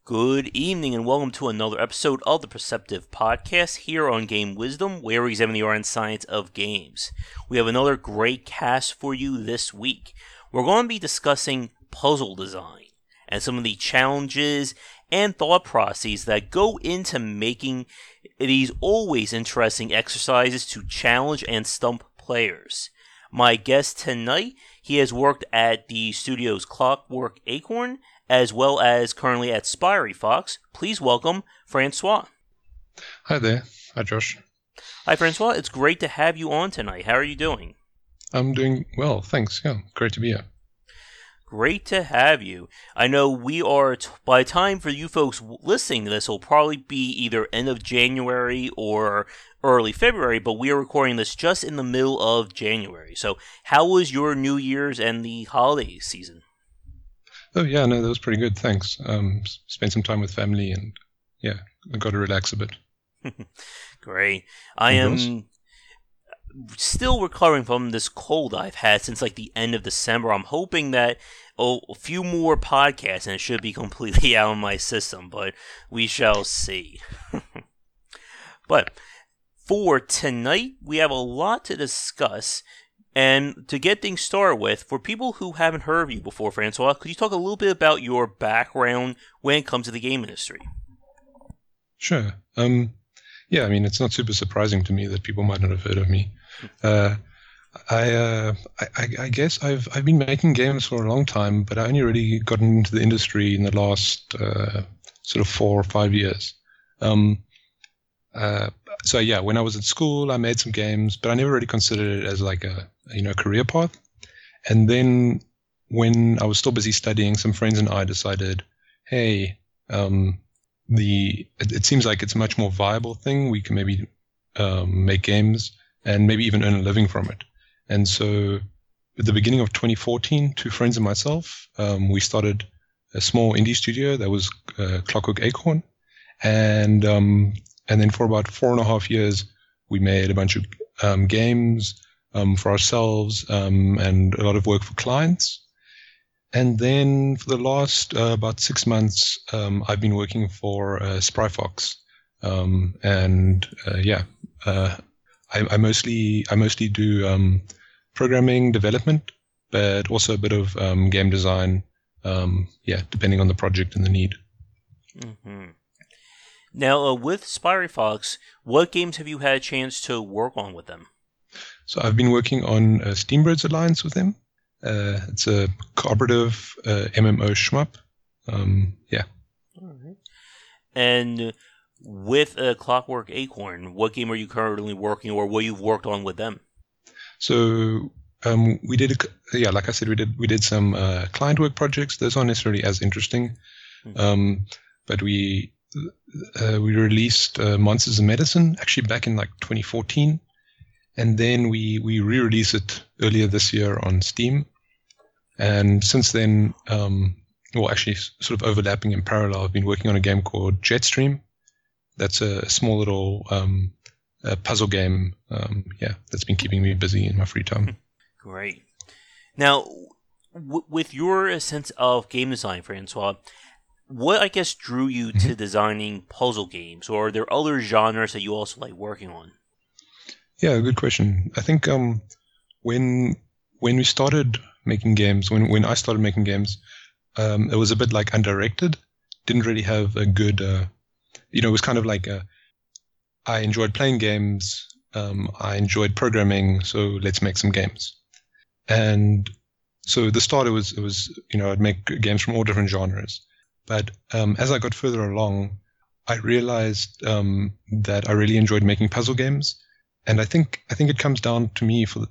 Good evening and welcome to another episode of the Perceptive Podcast here on Game Wisdom, where we examine the art and science of games. We have another great cast for you this week. We're going to be discussing puzzle design and some of the challenges and thought processes that go into making these always interesting exercises to challenge and stump players. My guest tonight, he has worked at the studio's Clockwork Acorn, as well as currently at Spiry Fox. Please welcome Francois. Hi there. Hi, Josh. Hi, Francois. It's great to have you on tonight. How are you doing? I'm doing well, thanks. Yeah, great to be here. Great to have you. I know we are, by the time for you folks listening to this, will probably be either end of January or early February, but we are recording this just in the middle of January. So how was your New Year's and the holiday season? Oh, yeah, no, that was pretty good, thanks. Spent some time with family and, yeah, I got to relax a bit. Great. I am still recovering from this cold I've had since like the end of December. I'm hoping that a few more podcasts and it should be completely out of my system, but we shall see. But for tonight, we have a lot to discuss. And to get things started with, for people who haven't heard of you before, Francois, could you talk a little bit about your background when it comes to the game industry? Sure. Yeah, I mean, it's not super surprising to me that people might not have heard of me. I guess I've been making games for a long time, but I only really gotten into the industry in the last sort of 4 or 5 years. So yeah, when I was at school, I made some games, but I never really considered it as like a career path. And then when I was still busy studying, some friends and I decided, hey, it seems like it's a much more viable thing. We can maybe make games and maybe even earn a living from it. And so at the beginning of 2014, 2 friends and myself, we started a small indie studio that was Clockwork Acorn. And then for about 4.5 years, we made a bunch of games for ourselves and a lot of work for clients. And then for the last about 6 months, I've been working for Spiry Fox. I mostly do programming development, but also a bit of game design, depending on the project and the need. Mm-hmm. Now, with Spiry Fox, what games have you had a chance to work on with them? So I've been working on Steambirds Alliance with them. It's a cooperative MMO shmup. Yeah. All right. And with Clockwork Acorn, what game are you currently working or what you've worked on with them? So we did, like I said, we did some client work projects. Those aren't necessarily as interesting, but we released Monsters of Medicine actually back in like 2014, and then we re-released it earlier this year on Steam. And since then, actually sort of overlapping in parallel, I've been working on a game called Jetstream. That's a small little puzzle game. That's been keeping me busy in my free time. Great. Now, with your sense of game design, Francois, what, I guess, drew you to designing puzzle games, or are there other genres that you also like working on? Yeah, good question. I think when we started making games, when I started making games, it was a bit like undirected. Didn't really have a good, it was kind of like I enjoyed playing games. I enjoyed programming, so let's make some games. And so at the start, it was I'd make games from all different genres. But as I got further along, I realized that I really enjoyed making puzzle games, and I think it comes down to me for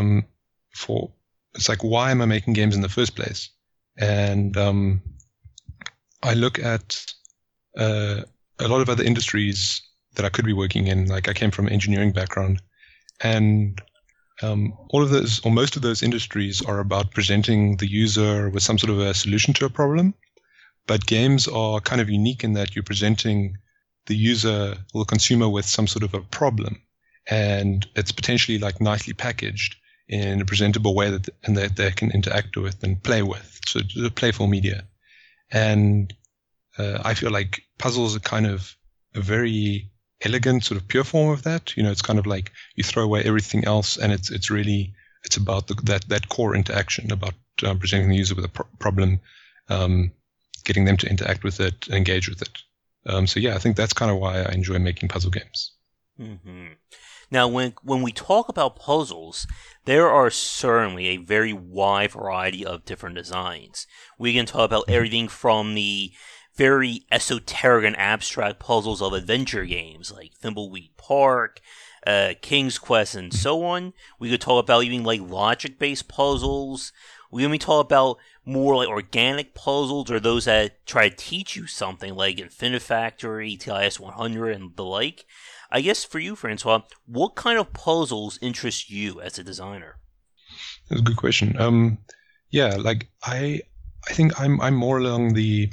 it's like, why am I making games in the first place? And I look at a lot of other industries that I could be working in. Like I came from an engineering background, and all of those or most of those industries are about presenting the user with some sort of a solution to a problem. But games are kind of unique in that you're presenting the user or the consumer with some sort of a problem, and it's potentially like nicely packaged in a presentable way that they can interact with and play with. So it's a playful media. And I feel like puzzles are kind of a very elegant sort of pure form of that. It's kind of like you throw away everything else, and it's really about that core interaction, about presenting the user with a problem, getting them to interact with it, engage with it. So yeah, I think that's kind of why I enjoy making puzzle games. Mm-hmm. Now, when we talk about puzzles, there are certainly a very wide variety of different designs. We can talk about everything from the very esoteric and abstract puzzles of adventure games like Thimbleweed Park, King's Quest, and so on. We could talk about even like logic-based puzzles. We can talk about more like organic puzzles, or those that try to teach you something like Infinifactory, TIS 100, and the like. I guess for you, Francois, what kind of puzzles interest you as a designer? That's a good question. Yeah, like I think I'm more along the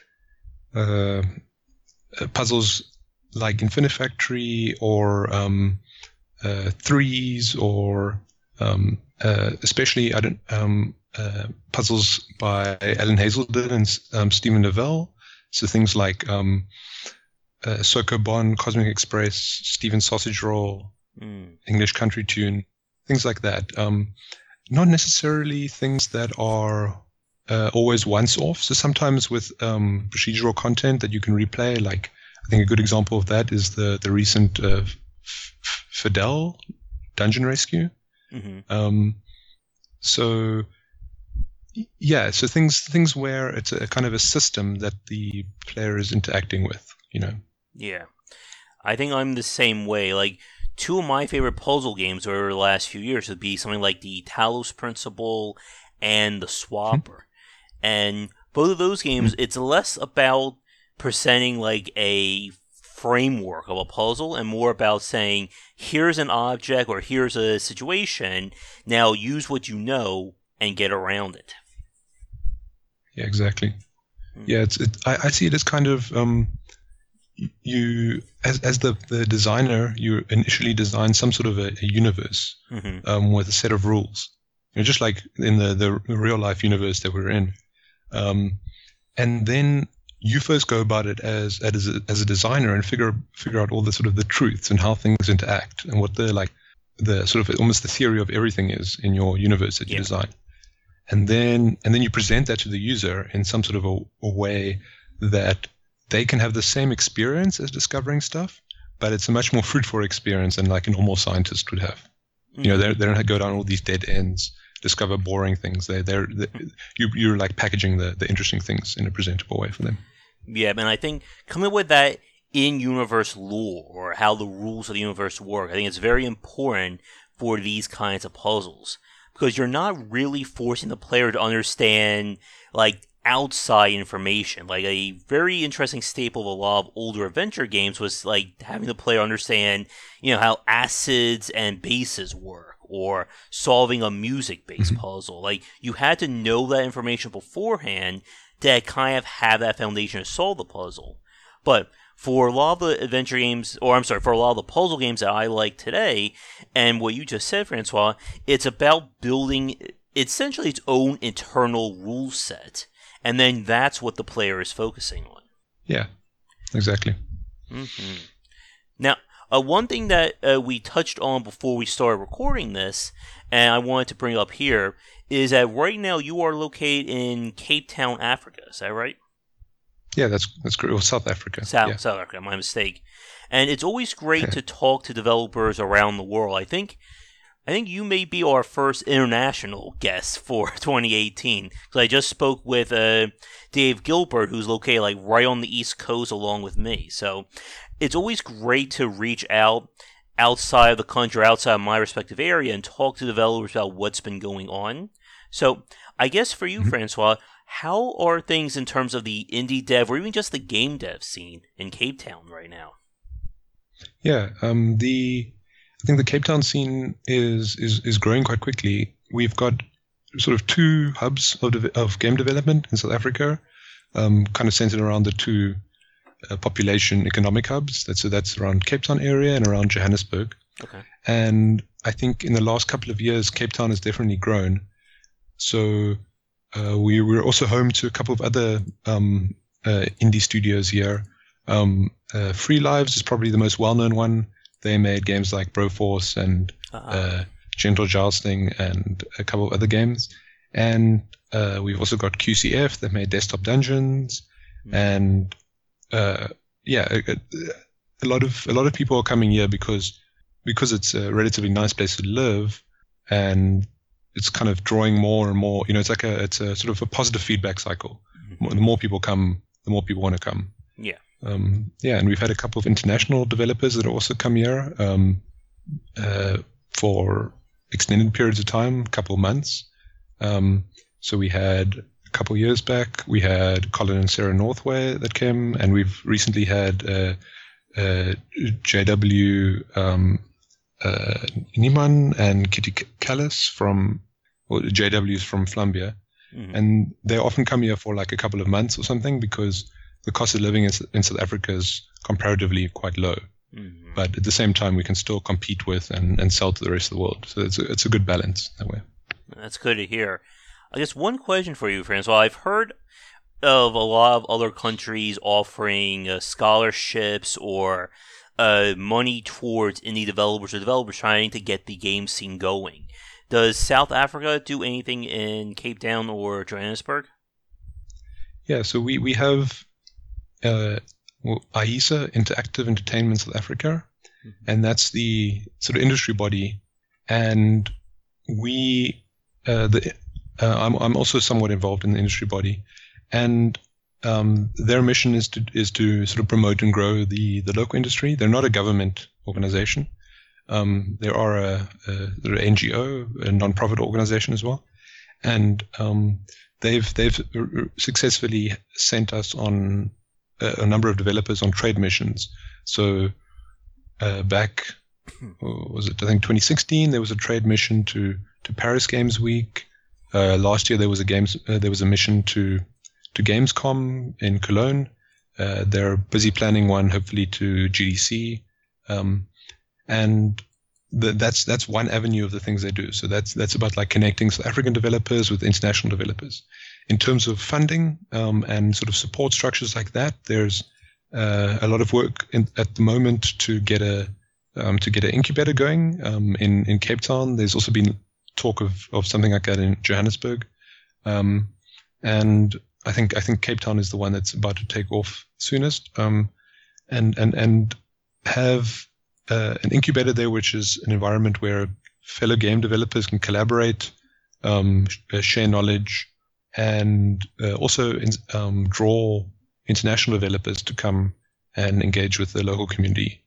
puzzles like Infinifactory or Threes, or especially puzzles by Alan Hazelden and Stephen Novell. So things like Sokobon, Cosmic Express, Steven's Sausage Roll, English Country Tune, things like that. Not necessarily things that are always once-off. So sometimes with procedural content that you can replay, like I think a good example of that is the recent Fidel Dungeon Rescue. Mm-hmm. So things where it's a kind of a system that the player is interacting with, Yeah. I think I'm the same way. Like, two of my favorite puzzle games over the last few years would be something like the Talos Principle and the Swapper. And both of those games, it's less about presenting like a framework of a puzzle and more about saying, here's an object or here's a situation, now use what you know and get around it. Yeah, exactly. Yeah, I see it as kind of you as the designer, you initially design some sort of a universe with a set of rules, just like in the real life universe that we're in, and then you first go about it as a designer and figure out all the sort of the truths and how things interact and what the sort of almost the theory of everything is in your universe that you design, and then you present that to the user in some sort of a way that they can have the same experience as discovering stuff, but it's a much more fruitful experience than like a normal scientist would have. They don't go down all these dead ends, discover boring things. You're like packaging the interesting things in a presentable way for them. Yeah, and I think coming with that in-universe lore, or how the rules of the universe work, I think it's very important for these kinds of puzzles, because you're not really forcing the player to understand like outside information. Like a very interesting staple of a lot of older adventure games was like having the player understand, how acids and bases work, or solving a music-based puzzle. Like you had to know that information beforehand to kind of have that foundation to solve the puzzle. But for a lot of the adventure games, for a lot of the puzzle games that I like today, and what you just said, Francois, it's about building essentially its own internal rule set. And then that's what the player is focusing on. Yeah, exactly. Mm-hmm. Now, one thing that we touched on before we started recording this, and I wanted to bring up here, is that right now you are located in Cape Town, Africa. Is that right? Yeah, that's great. Well, South Africa. South Africa, my mistake. And it's always great to talk to developers around the world. I think you may be our first international guest for 2018. Because I just spoke with Dave Gilbert, who's located like right on the East Coast along with me. So it's always great to reach out outside of the country, outside of my respective area, and talk to developers about what's been going on. So I guess for you, Francois, how are things in terms of the indie dev or even just the game dev scene in Cape Town right now? Yeah, I think the Cape Town scene is growing quite quickly. We've got sort of two hubs of game development in South Africa, kind of centered around the two population economic hubs. That's around Cape Town area and around Johannesburg. Okay. And I think in the last couple of years, Cape Town has definitely grown. So we're also home to a couple of other indie studios here. Free Lives is probably the most well-known one. They made games like Broforce and Gentle Jousting and a couple of other games. And we've also got QCF that made Desktop Dungeons. And a lot of people are coming here because it's a relatively nice place to live, and it's kind of drawing more and more. It's a sort of a positive feedback cycle. The more people come, the more people want to come. Yeah. And we've had a couple of international developers that also come here for extended periods of time, a couple of months. So we had a couple of years back, we had Colin and Sarah Northway that came, and we've recently had JW Niemann and Kitty Callis JW's from Flambia. And they often come here for like a couple of months or something because the cost of living in South Africa is comparatively quite low. But at the same time, we can still compete with and sell to the rest of the world. So it's a good balance that way. That's good to hear. I guess one question for you, Francois. I've heard of a lot of other countries offering scholarships or money towards indie developers or developers trying to get the game scene going. Does South Africa do anything in Cape Town or Johannesburg? Yeah, so we have AHISA, Interactive Entertainment South Africa, and that's the sort of industry body. And I'm also somewhat involved in the industry body, and their mission is to sort of promote and grow the local industry. They're not a government organization. They are a NGO, a non-profit organization as well, and they've successfully sent us on a number of developers on trade missions. So back, was it, I think 2016, there was a trade mission to Paris Games Week. Last year there was a mission to Gamescom in Cologne. They're busy planning one, hopefully to GDC. And that's one avenue of the things they do. So that's about like connecting South African developers with international developers. In terms of funding and sort of support structures like that, there's a lot of work at the moment to get an incubator going in Cape Town. There's also been talk of something like that in Johannesburg, and I think Cape Town is the one that's about to take off soonest, and have an incubator there, which is an environment where fellow game developers can collaborate, share knowledge, and also draw international developers to come and engage with the local community.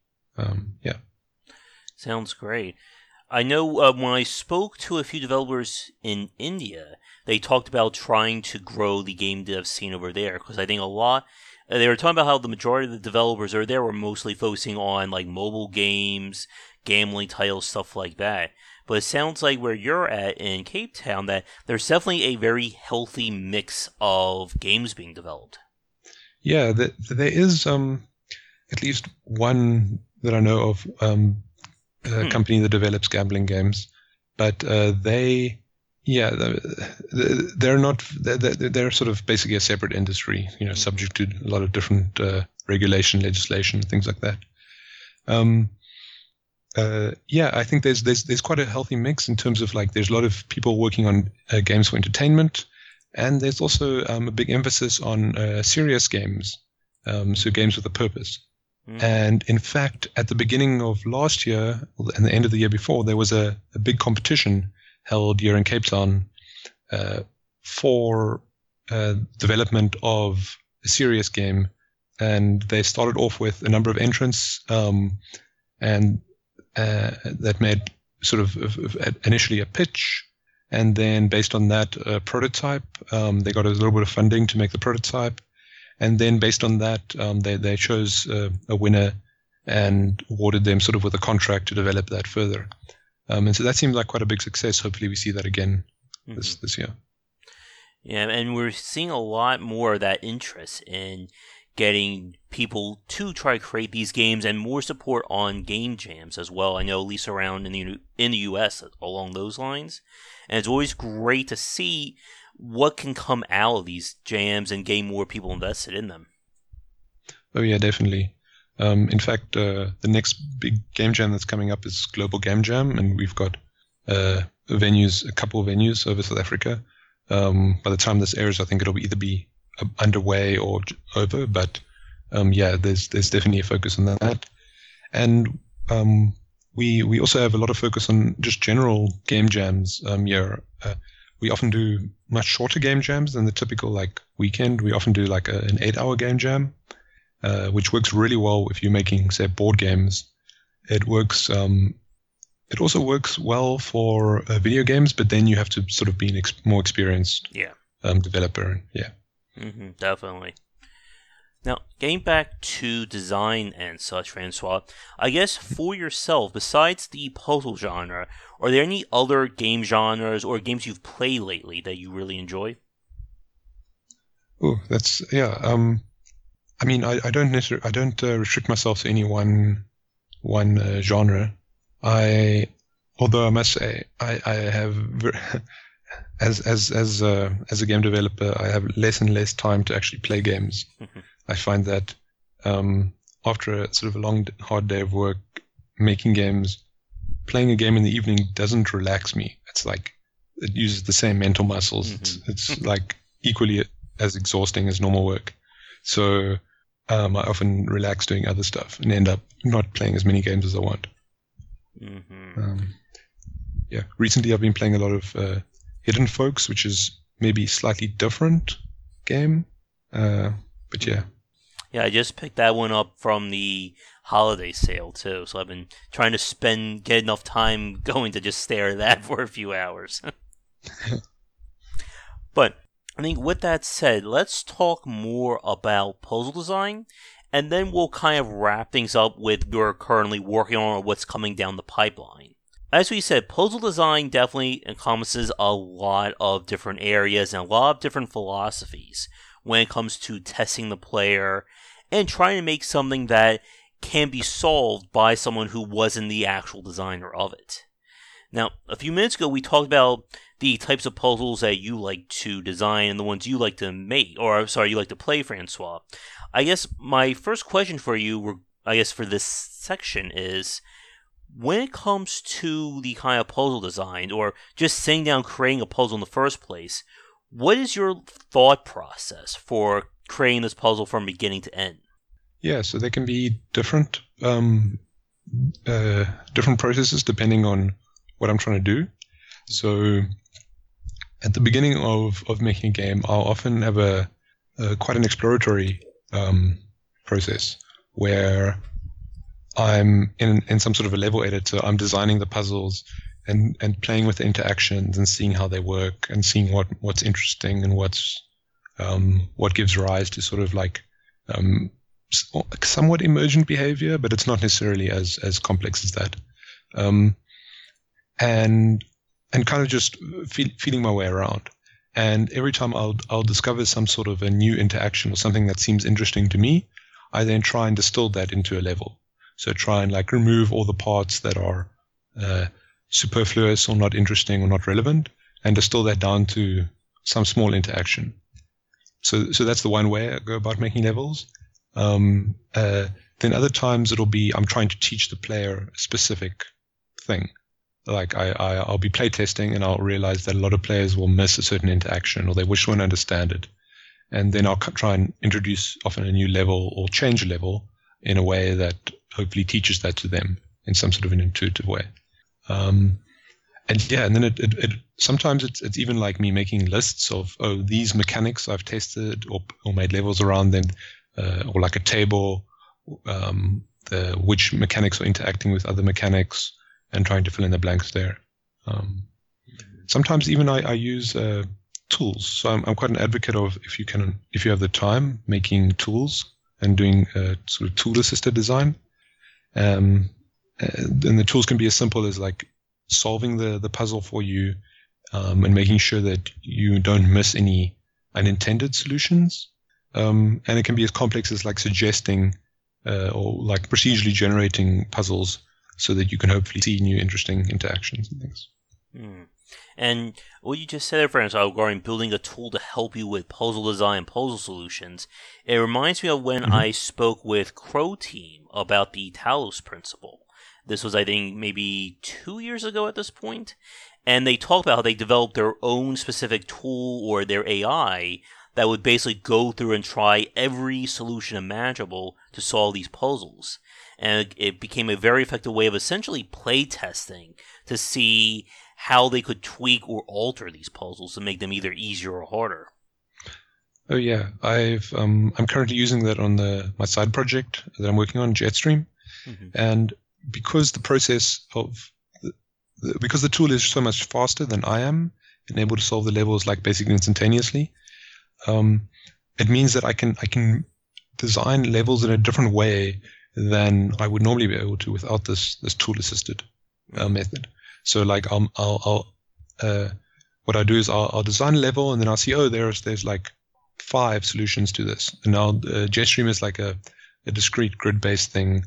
Sounds great. I know when I spoke to a few developers in India, they talked about trying to grow the game dev scene over there, because I think a lot... they were talking about how the majority of the developers over there were mostly focusing on like mobile games, gambling titles, stuff like that. But it sounds like where you're at in Cape Town, that there's definitely a very healthy mix of games being developed. Yeah, there is at least one that I know of, a company that develops gambling games, but they're not. They're sort of basically a separate industry, subject to a lot of different regulation, legislation, things like that. I think there's quite a healthy mix in terms of like there's a lot of people working on games for entertainment, and there's also a big emphasis on serious games, so games with a purpose. And in fact, at the beginning of last year and the end of the year before, there was a big competition held here in Cape Town for development of a serious game, and they started off with a number of entrants, and that made sort of initially a pitch, and then based on that prototype, they got a little bit of funding to make the prototype, and then based on that, they chose a winner and awarded them sort of with a contract to develop that further. And so that seemed like quite a big success. Hopefully we see that again this year. Yeah, and we're seeing a lot more of that interest in getting people to try to create these games, and more support on game jams as well. I know at least around in the US along those lines. And it's always great to see what can come out of these jams and getting more people invested in them. Oh yeah, definitely. In fact, the next big game jam that's coming up is Global Game Jam, and we've got a couple of venues over South Africa. By the time this airs, I think it'll either be underway or over. But there's definitely a focus on that, and we also have a lot of focus on just general game jams. We often do much shorter game jams than the typical like weekend. We often do like an 8-hour game jam, which works really well if you're making, say, board games. It works. It also works well for video games, but then you have to sort of be an more experienced developer. Yeah, definitely. Now, getting back to design and such, Francois, I guess for yourself, besides the puzzle genre, are there any other game genres or games you've played lately that you really enjoy? Oh, that's I mean, I don't restrict myself to any one genre. Although I must say, I have as a game developer, I have less and less time to actually play games. I find that after a sort of a long, hard day of work making games, playing a game in the evening doesn't relax me. It's like it uses the same mental muscles. It's like equally as exhausting as normal work. So I often relax doing other stuff and end up not playing as many games as I want. Recently I've been playing a lot of Hidden Folks, which is maybe slightly different game, but yeah. Yeah, I just picked that one up from the holiday sale too, so I've been trying to get enough time going to just stare at that for a few hours. But I think with that said, let's talk more about puzzle design, and then we'll kind of wrap things up with what you're currently working on or what's coming down the pipeline. As we said, puzzle design definitely encompasses a lot of different areas and a lot of different philosophies when it comes to testing the player and trying to make something that can be solved by someone who wasn't the actual designer of it. Now, a few minutes ago, we talked about the types of puzzles that you like to design and the ones you like to make, you like to play, Francois. I guess my first question for you, for this section is, when it comes to the kind of puzzle design, or just sitting down creating a puzzle in the first place, what is your thought process for creating this puzzle from beginning to end? Yeah, so there can be different processes depending on what I'm trying to do. So at the beginning of making a game, I'll often have quite an exploratory process where I'm in some sort of a level editor. I'm designing the puzzles and playing with the interactions and seeing how they work and seeing what's interesting and what gives rise to sort of like somewhat emergent behavior, but it's not necessarily as complex as that. And kind of just feeling my way around. And every time I'll discover some sort of a new interaction or something that seems interesting to me, I then try and distill that into a level. So try and like remove all the parts that are superfluous or not interesting or not relevant, and distill that down to some small interaction. So that's the one way I go about making levels. Then other times it'll be I'm trying to teach the player a specific thing. Like I'll be playtesting and I'll realize that a lot of players will miss a certain interaction or they wish to understand it. And then I'll try and introduce often a new level or change a level in a way that hopefully teaches that to them in some sort of an intuitive way. And then it sometimes it's even like me making lists of, these mechanics I've tested or made levels around them, or like a table, which mechanics are interacting with other mechanics, and trying to fill in the blanks there. Sometimes even I use tools. So I'm quite an advocate of if you have the time, making tools and doing sort of tool-assisted design. And the tools can be as simple as like solving the puzzle for you, and making sure that you don't miss any unintended solutions. And it can be as complex as like suggesting or like procedurally generating puzzles so that you can hopefully see new interesting interactions and things. And what you just said there, Francois, regarding building a tool to help you with puzzle design, puzzle solutions, it reminds me of when I spoke with Crow Team about the Talos principle. This was, I think, maybe 2 years ago at this point. And they talked about how they developed their own specific tool or their AI that would basically go through and try every solution imaginable to solve these puzzles. And it became a very effective way of essentially play testing to see how they could tweak or alter these puzzles to make them either easier or harder. Oh yeah, I'm currently using that on my side project that I'm working on, Jetstream, and because the process of because the tool is so much faster than I am and able to solve the levels like basically instantaneously, it means that I can design levels in a different way than I would normally be able to without this tool assisted method. So like what I do is I'll design a level and then I'll see, there's like 5 solutions to this. And now Jetstream is like a discrete grid-based thing.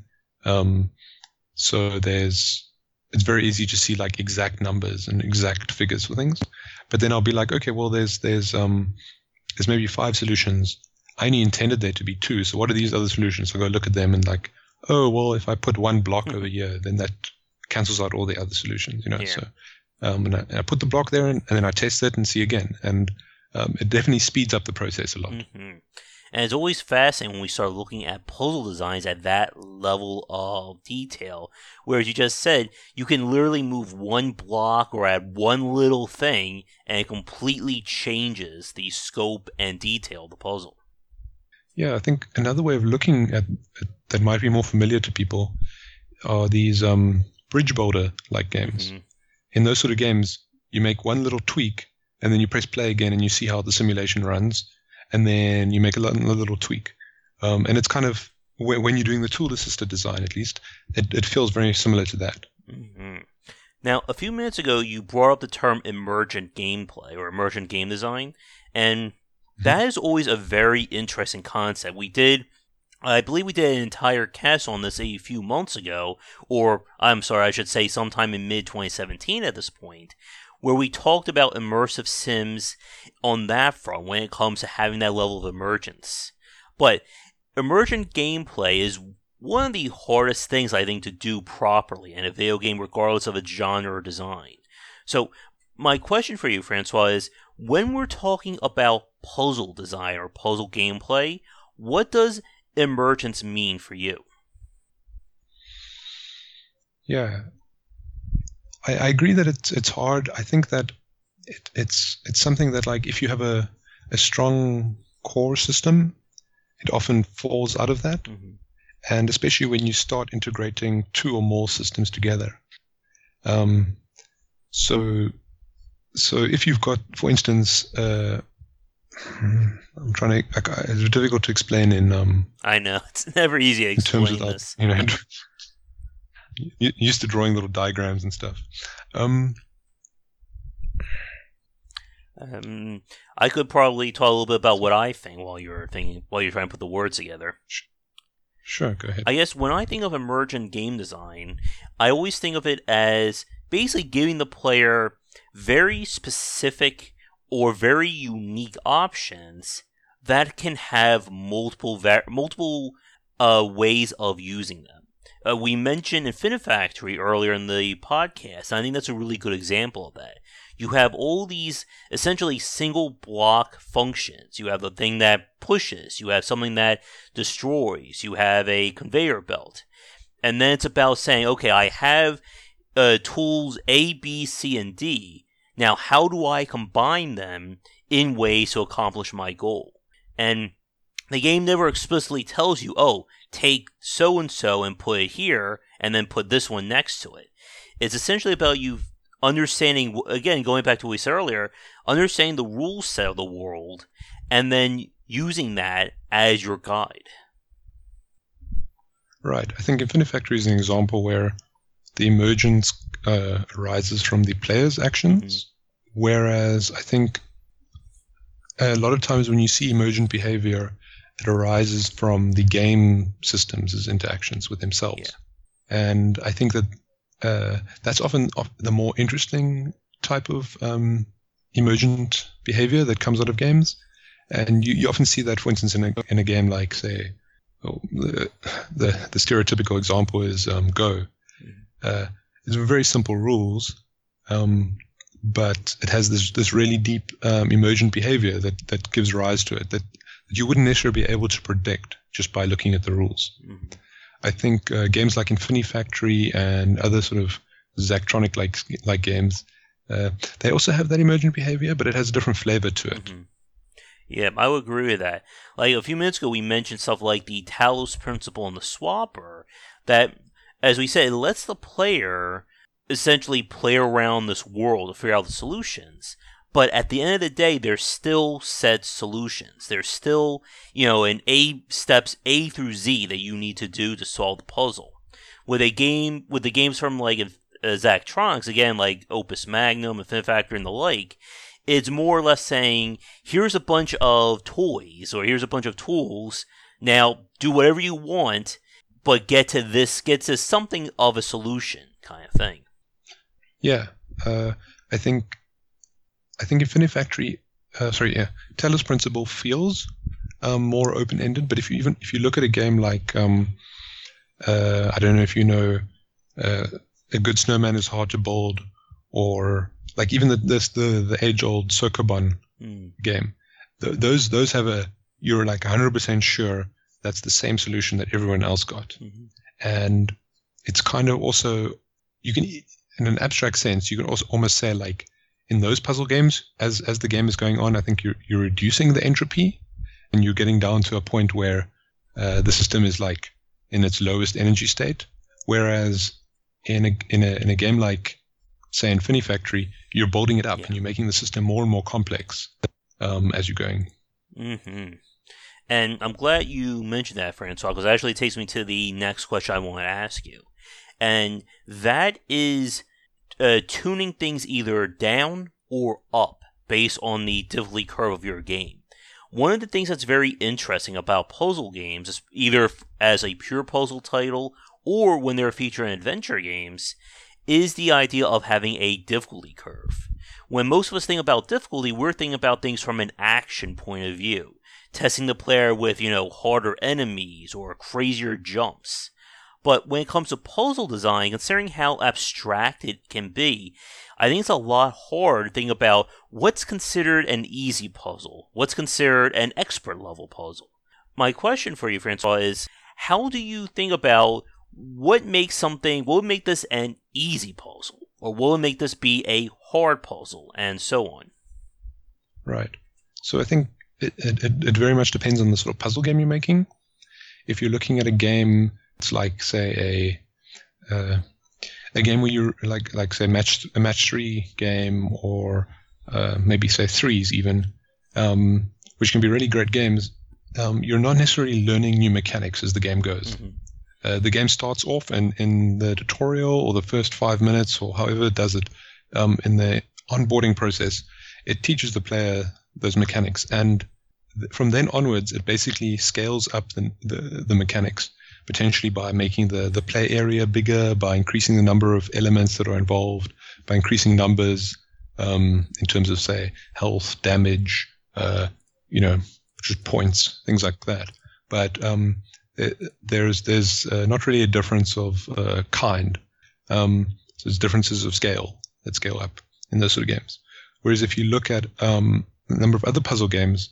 So it's very easy to see like exact numbers and exact figures for things. But then I'll be like, okay, well there's maybe 5 solutions. I only intended there to be 2. So what are these other solutions? So I go look at them and like, oh well, if I put one block over here, then that cancels out all the other solutions, you know. Yeah. So and I put the block there and then I test it and see again, and it definitely speeds up the process a lot. And it's always fascinating when we start looking at puzzle designs at that level of detail, where, as you just said, you can literally move one block or add one little thing and it completely changes the scope and detail of the puzzle. Yeah, I think another way of looking at that might be more familiar to people are these bridge builder like games. In those sort of games, you make one little tweak and then you press play again and you see how the simulation runs, and then you make another little tweak. And it's kind of, when you're doing the tool assisted design at least, it feels very similar to that. Now, a few minutes ago, you brought up the term emergent gameplay or emergent game design, and that is always a very interesting concept. I believe we did an entire cast on this a few months ago, or I'm sorry, I should say sometime in mid-2017 at this point, where we talked about immersive sims on that front when it comes to having that level of emergence. But emergent gameplay is one of the hardest things, I think, to do properly in a video game, regardless of its genre or design. So, my question for you, Francois, is when we're talking about puzzle design or puzzle gameplay, what does emergence mean for you? Yeah, I agree that it's hard. I think that it's something that, like, if you have a strong core system, it often falls out of that, and especially when you start integrating 2 or more systems together. So if you've got, for instance, I'm trying to. It's difficult to explain in. I know, it's never easy to explain this. You know, used to drawing little diagrams and stuff. I could probably talk a little bit about what I think while you're trying to put the words together. Sure, go ahead. I guess when I think of emergent game design, I always think of it as basically giving the player very specific or very unique options that can have multiple ways of using them. We mentioned Infinifactory earlier in the podcast, and I think that's a really good example of that. You have all these essentially single block functions. You have the thing that pushes, you have something that destroys, you have a conveyor belt. And then it's about saying, okay, I have tools A, B, C, and D. Now, how do I combine them in ways to accomplish my goal? And the game never explicitly tells you, oh, take so-and-so and put it here, and then put this one next to it. It's essentially about you understanding, again, going back to what we said earlier, understanding the rule set of the world, and then using that as your guide. Right. I think Infinifactory is an example where the emergence arises from the player's actions, whereas I think a lot of times when you see emergent behavior, it arises from the game systems' interactions with themselves. Yeah. And I think that that's often the more interesting type of emergent behavior that comes out of games. And you often see that, for instance, in a game like, say, the stereotypical example is Go. It's very simple rules, but it has this really deep emergent behavior that gives rise to it that you wouldn't necessarily be able to predict just by looking at the rules. Mm-hmm. I think games like Infinifactory and other sort of Zachtronic like games, they also have that emergent behavior, but it has a different flavor to it. Mm-hmm. Yeah, I would agree with that. Like a few minutes ago, we mentioned stuff like the Talos principle and the Swapper that, as we said, it lets the player essentially play around this world to figure out the solutions. But at the end of the day, there's still set solutions. There's still, an steps A through Z that you need to do to solve the puzzle. With the games from like Zachtronics, again, like Opus Magnum, Infinifactory, and the like, it's more or less saying, here's a bunch of toys, or here's a bunch of tools, now do whatever you want, but get to something of a solution kind of thing. Yeah, I think Infinifactory, Talos Principle feels more open-ended, but if you look at a game like, I don't know if you know, A Good Snowman is Hard to Build, or like even the age-old Sokoban game, those have you're like 100% sure that's the same solution that everyone else got. Mm-hmm. And it's kind of also, you can, in an abstract sense, you can also almost say like in those puzzle games, as the game is going on, I think you're reducing the entropy and you're getting down to a point where the system is like in its lowest energy state. Whereas in a game like, say, Infinifactory, you're building it up and you're making the system more and more complex as you're going. Mm-hmm. And I'm glad you mentioned that, Francois, because it actually takes me to the next question I want to ask you. And that is tuning things either down or up based on the difficulty curve of your game. One of the things that's very interesting about puzzle games, is either as a pure puzzle title or when they're featured in adventure games, is the idea of having a difficulty curve. When most of us think about difficulty, we're thinking about things from an action point of view. Testing the player with, harder enemies or crazier jumps. But when it comes to puzzle design, considering how abstract it can be, I think it's a lot harder to think about what's considered an easy puzzle, what's considered an expert level puzzle. My question for you, Francois, is how do you think about what would make this an easy puzzle? Or will it make this be a hard puzzle, and so on? Right. So I think it very much depends on the sort of puzzle game you're making. If you're looking at a game, it's like, say, a game where you're like say a match 3 game, or maybe say threes even, which can be really great games. You're not necessarily learning new mechanics as the game goes. Mm-hmm. The game starts off, and in the tutorial or the first 5 minutes or however it does it, in the onboarding process, it teaches the player those mechanics, and from then onwards, it basically scales up the mechanics, potentially by making the play area bigger, by increasing the number of elements that are involved, by increasing numbers in terms of, say, health, damage, just points, things like that. But there's not really a difference of kind. So there's differences of scale that scale up in those sort of games. Whereas if you look at a number of other puzzle games,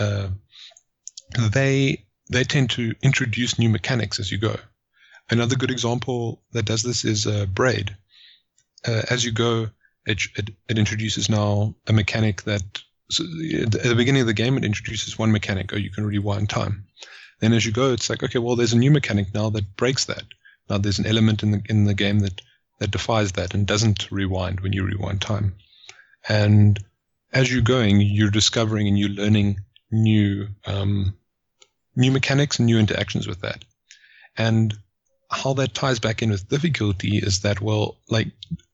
they tend to introduce new mechanics as you go. Another good example that does this is Braid. As you go, it introduces now a mechanic that, so at the beginning of the game, it introduces one mechanic, you can rewind time. Then as you go, it's like, okay, well, there's a new mechanic now that breaks that. Now there's an element in the game that defies that and doesn't rewind when you rewind time. And as you're going, you're discovering and you're learning new mechanics and new interactions with that. And how that ties back in with difficulty is that, well, like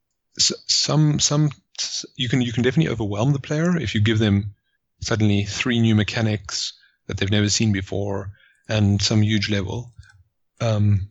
you can definitely overwhelm the player if you give them suddenly 3 new mechanics that they've never seen before and some huge level.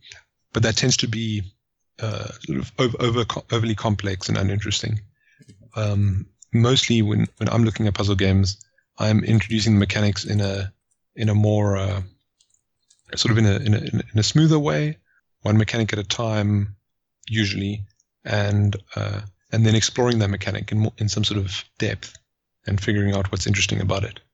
But that tends to be sort of overly complex and uninteresting. mostly when I'm looking at puzzle games, I'm introducing the mechanics in a more sort of in a smoother way, one mechanic at a time, usually, and then exploring that mechanic in some sort of depth and figuring out what's interesting about it.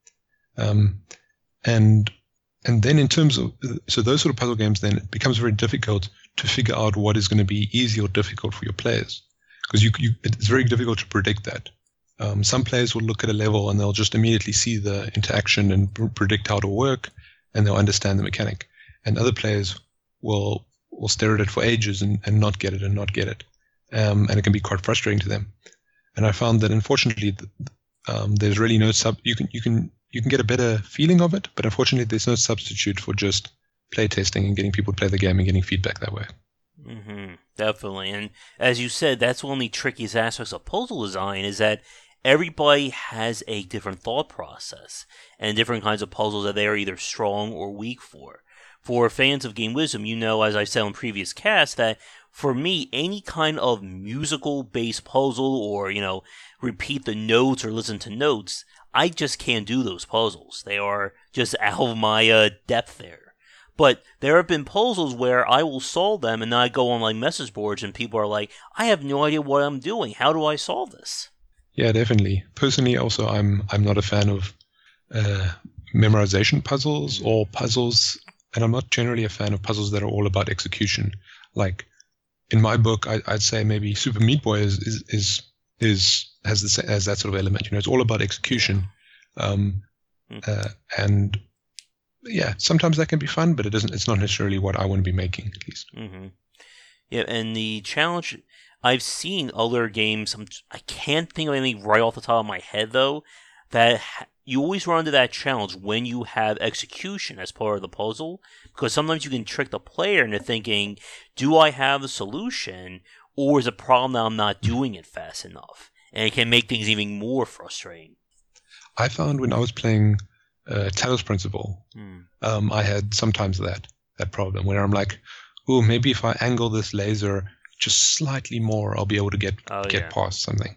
And then in terms of so those sort of puzzle games, then it becomes very difficult to figure out what is going to be easy or difficult for your players, because it's very difficult to predict that. Some players will look at a level and they'll just immediately see the interaction and predict how it'll work, and they'll understand the mechanic. And other players will stare at it for ages and not get it. And it can be quite frustrating to them. And I found that unfortunately, there's really no you can get a better feeling of it, but unfortunately, there's no substitute for just playtesting and getting people to play the game and getting feedback that way. Mm-hmm, definitely. And as you said, that's one of the trickiest aspects of puzzle design is that everybody has a different thought process and different kinds of puzzles that they are either strong or weak for. For fans of Game Wisdom, you know, as I've said on previous casts, that for me, any kind of musical-based puzzle or, repeat the notes or listen to notes, I just can't do those puzzles. They are just out of my depth there. But there have been puzzles where I will solve them and then I go on like message boards and people are like, I have no idea what I'm doing. How do I solve this? Yeah, definitely. Personally, also, I'm not a fan of memorization puzzles or puzzles, and I'm not generally a fan of puzzles that are all about execution. Like in my book, I'd say maybe Super Meat Boy has that sort of element. It's all about execution, and yeah, sometimes that can be fun, but it's not necessarily what I want to be making, at least. Mm-hmm. Yeah, and the challenge I've seen other games. I can't think of anything right off the top of my head though. That you always run into that challenge when you have execution as part of the puzzle, because sometimes you can trick the player into thinking, do I have the solution, or is it a problem that I'm not doing it fast enough? And it can make things even more frustrating. I found when I was playing Talos Principle, I had sometimes that problem where I'm like, oh, maybe if I angle this laser just slightly more, I'll be able to get past something.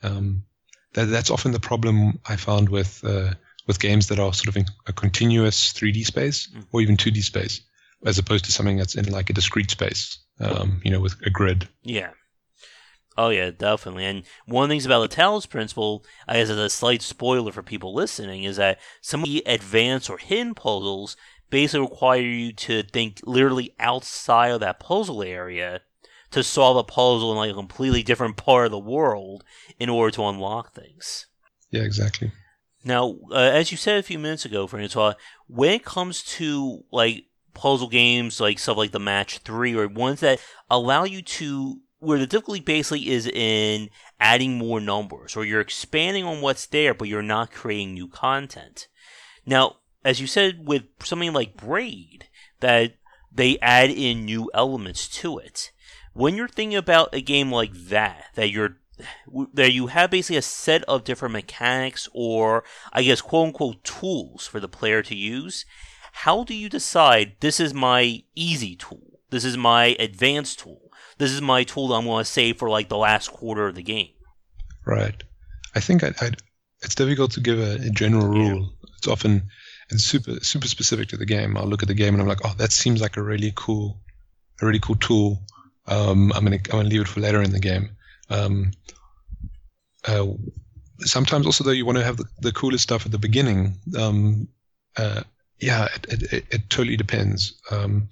That's often the problem I found with games that are sort of in a continuous 3D space or even 2D space, as opposed to something that's in like a discrete space, with a grid. Yeah. Oh, yeah, definitely. And one of the things about the Talos Principle, I guess as a slight spoiler for people listening, is that some of the advanced or hidden puzzles basically require you to think literally outside of that puzzle area to solve a puzzle in like a completely different part of the world in order to unlock things. Yeah, exactly. Now, as you said a few minutes ago, Francois, when it comes to like puzzle games, like stuff like the Match 3, or ones that allow you to, where the difficulty basically is in adding more numbers, or you're expanding on what's there, but you're not creating new content. Now, as you said with something like Braid, that they add in new elements to it. When you're thinking about a game like that you have basically a set of different mechanics or, I guess, quote-unquote tools for the player to use, how do you decide this is my easy tool, this is my advanced tool, this is my tool that I'm going to save for like the last quarter of the game? Right. I think it's difficult to give a general rule. Yeah. It's super super specific to the game. I'll look at the game and I'm like, oh, that seems like a really cool tool. I'm gonna leave it for later in the game. Sometimes also though you want to have the coolest stuff at the beginning. It totally depends.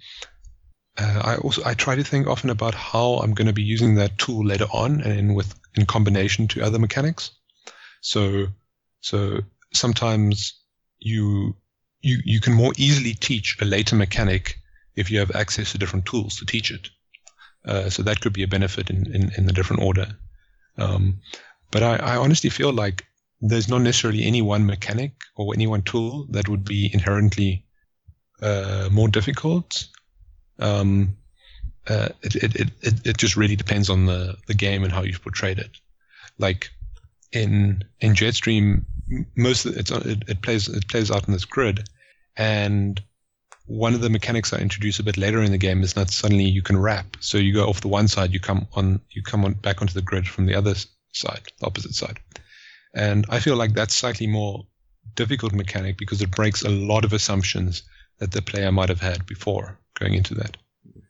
I try to think often about how I'm going to be using that tool later on and in combination to other mechanics. So sometimes you can more easily teach a later mechanic if you have access to different tools to teach it. So that could be a benefit in the different order. But I honestly feel like there's not necessarily any one mechanic or any one tool that would be inherently more difficult. It just really depends on the game and how you've portrayed it. Like in Jetstream, most of it plays out in this grid, and one of the mechanics I introduce a bit later in the game is that suddenly you can wrap. So you go off the one side, you come on back onto the grid from the other side, the opposite side. And I feel like that's slightly more difficult mechanic because it breaks a lot of assumptions that the player might have had before going into that.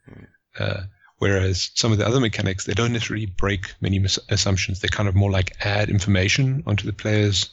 Whereas some of the other mechanics, they don't necessarily break many assumptions. They kind of more like add information onto the player's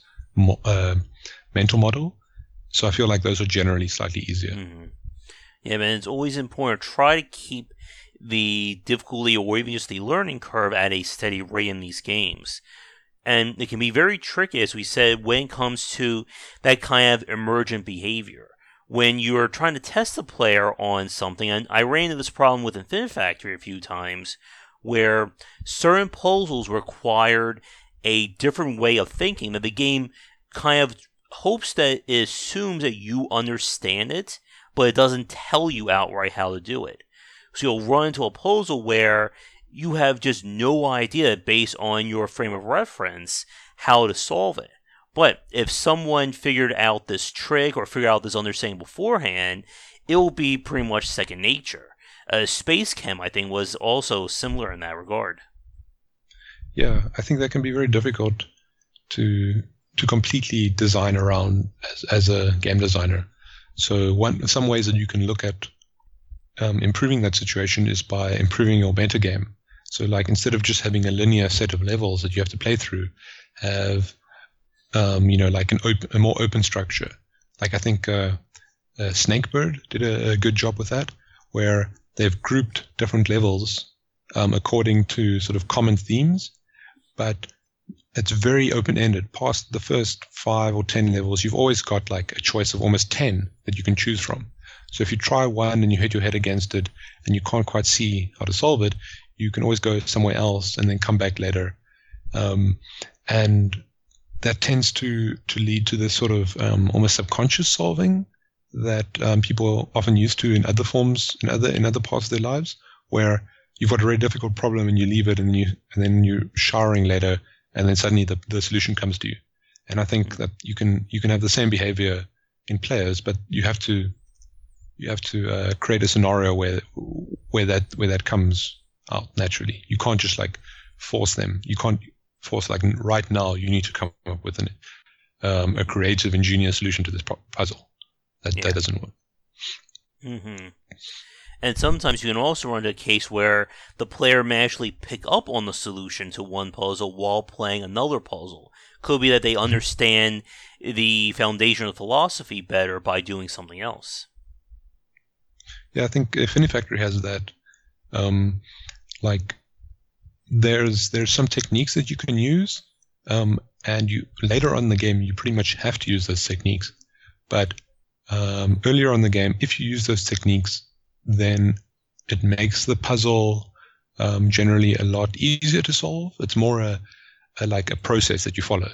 mental model. So I feel like those are generally slightly easier. Mm-hmm. Yeah, man, it's always important to try to keep the difficulty or even just the learning curve at a steady rate in these games. And it can be very tricky, as we said, when it comes to that kind of emergent behavior. When you're trying to test the player on something, and I ran into this problem with Infinite Factory a few times, where certain puzzles required a different way of thinking, that the game kind of hopes that it assumes that you understand it, but it doesn't tell you outright how to do it. So you'll run into a puzzle where you have just no idea, based on your frame of reference, how to solve it. But if someone figured out this trick or figured out this understanding beforehand, it will be pretty much second nature. Space Chem, I think, was also similar in that regard. Yeah, I think that can be very difficult to completely design around as a game designer. So some ways that you can look at improving that situation is by improving your metagame. So like instead of just having a linear set of levels that you have to play through, have like a more open structure. Like I think Snakebird did a good job with that, where they've grouped different levels according to sort of common themes, but it's very open-ended. Past the first 5 or 10 levels, you've always got like a choice of almost 10 that you can choose from. So if you try one and you hit your head against it and you can't quite see how to solve it, you can always go somewhere else and then come back later. And that tends to lead to this sort of almost subconscious solving that people are often used to in other forms, in other parts of their lives, where you've got a very difficult problem and you leave it and then you're showering later, and then suddenly the solution comes to you. And I think that you can have the same behavior in players, but you have to create a scenario where that comes out naturally. You can't just like force them. You can't force like right now. You need to come up with a creative, ingenious solution to this puzzle. That doesn't work. Mm-hmm. And sometimes you can also run into a case where the player may actually pick up on the solution to one puzzle while playing another puzzle. Could be that they understand the foundation of philosophy better by doing something else. Yeah, I think Infinite Factory has that. Like, there's some techniques that you can use, and you later on in the game you pretty much have to use those techniques. But earlier on in the game, if you use those techniques, then it makes the puzzle generally a lot easier to solve. It's more a process that you follow,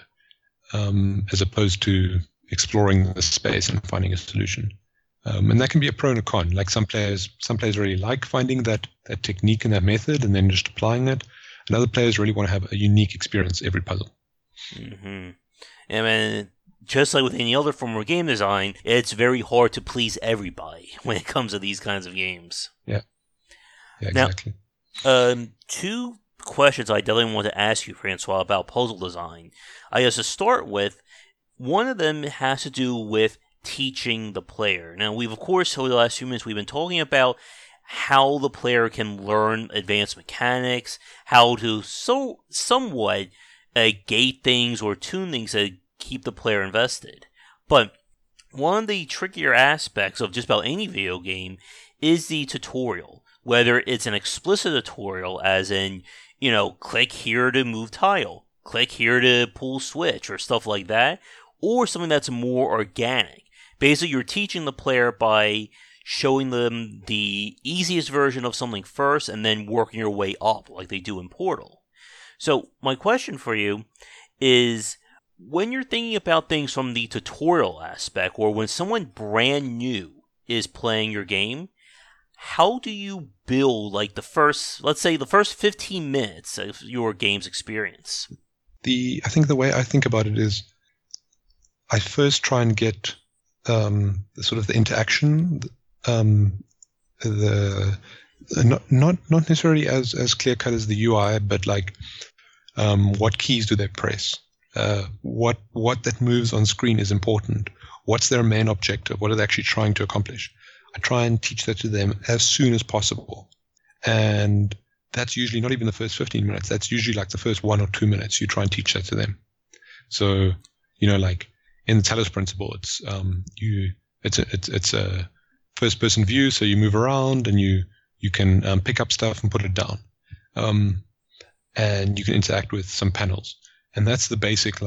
as opposed to exploring the space and finding a solution. And that can be a pro and a con. Like some players really like finding that technique and that method and then just applying it. And other players really want to have a unique experience every puzzle. Mm-hmm. I mean, just like with any other form of game design, it's very hard to please everybody when it comes to these kinds of games. Yeah, exactly. Now, two questions I definitely want to ask you, Francois, about puzzle design. I guess to start with, one of them has to do with teaching the player. Now, we've, of course, over the last few minutes, we've been talking about how the player can learn advanced mechanics, how to somewhat gate things or tune things that keep the player invested. But one of the trickier aspects of just about any video game is the tutorial. Whether it's an explicit tutorial, as in, click here to move tile, click here to pull switch, or stuff like that, or something that's more organic. Basically, you're teaching the player by showing them the easiest version of something first and then working your way up like they do in Portal. So my question for you is, when you're thinking about things from the tutorial aspect, or when someone brand new is playing your game, how do you build like the first 15 minutes of your game's experience? I think the way I think about it is, I first try and get the interaction, not necessarily as clear cut as the UI, but like What keys do they press? What that moves on screen is important. What's their main objective? What are they actually trying to accomplish? I try and teach that to them as soon as possible. And that's usually not even the first 15 minutes. That's usually like the first 1 or 2 minutes. You try and teach that to them. So, like in the Talos principle, it's a first person view. So you move around and you can pick up stuff and put it down. And you can interact with some panels. And that's the basic,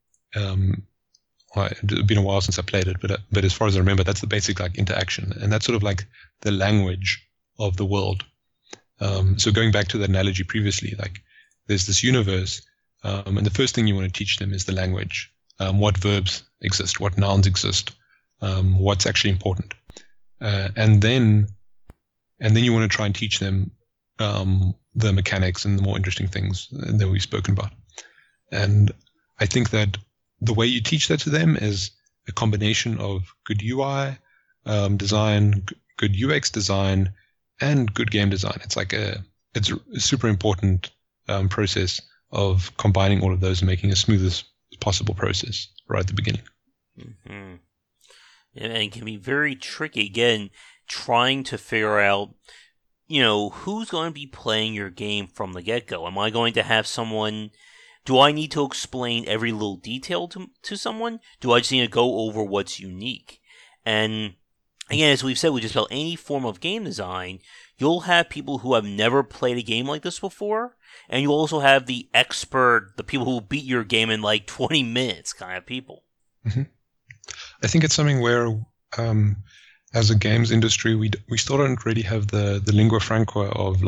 it's been a while since I played it, but as far as I remember, that's the basic interaction. And that's sort of like the language of the world. So going back to the analogy previously, there's this universe, and the first thing you want to teach them is the language. What verbs exist, what nouns exist, what's actually important. And then you want to try and teach them the mechanics and the more interesting things that we've spoken about. And I think that the way you teach that to them is a combination of good UI design, good UX design, and good game design. It's it's a super important process of combining all of those and making a smoothest possible process right at the beginning. Mm-hmm. And it can be very tricky, again, trying to figure out, who's going to be playing your game from the get-go. Am I going to have someone... Do I need to explain every little detail to someone? Do I just need to go over what's unique? And again, as we've said with just about any form of game design, you'll have people who have never played a game like this before, and you'll also have the expert, the people who beat your game in 20 minutes kind of people. Mm-hmm. I think it's something where, as a games industry, we still don't really have the lingua franca of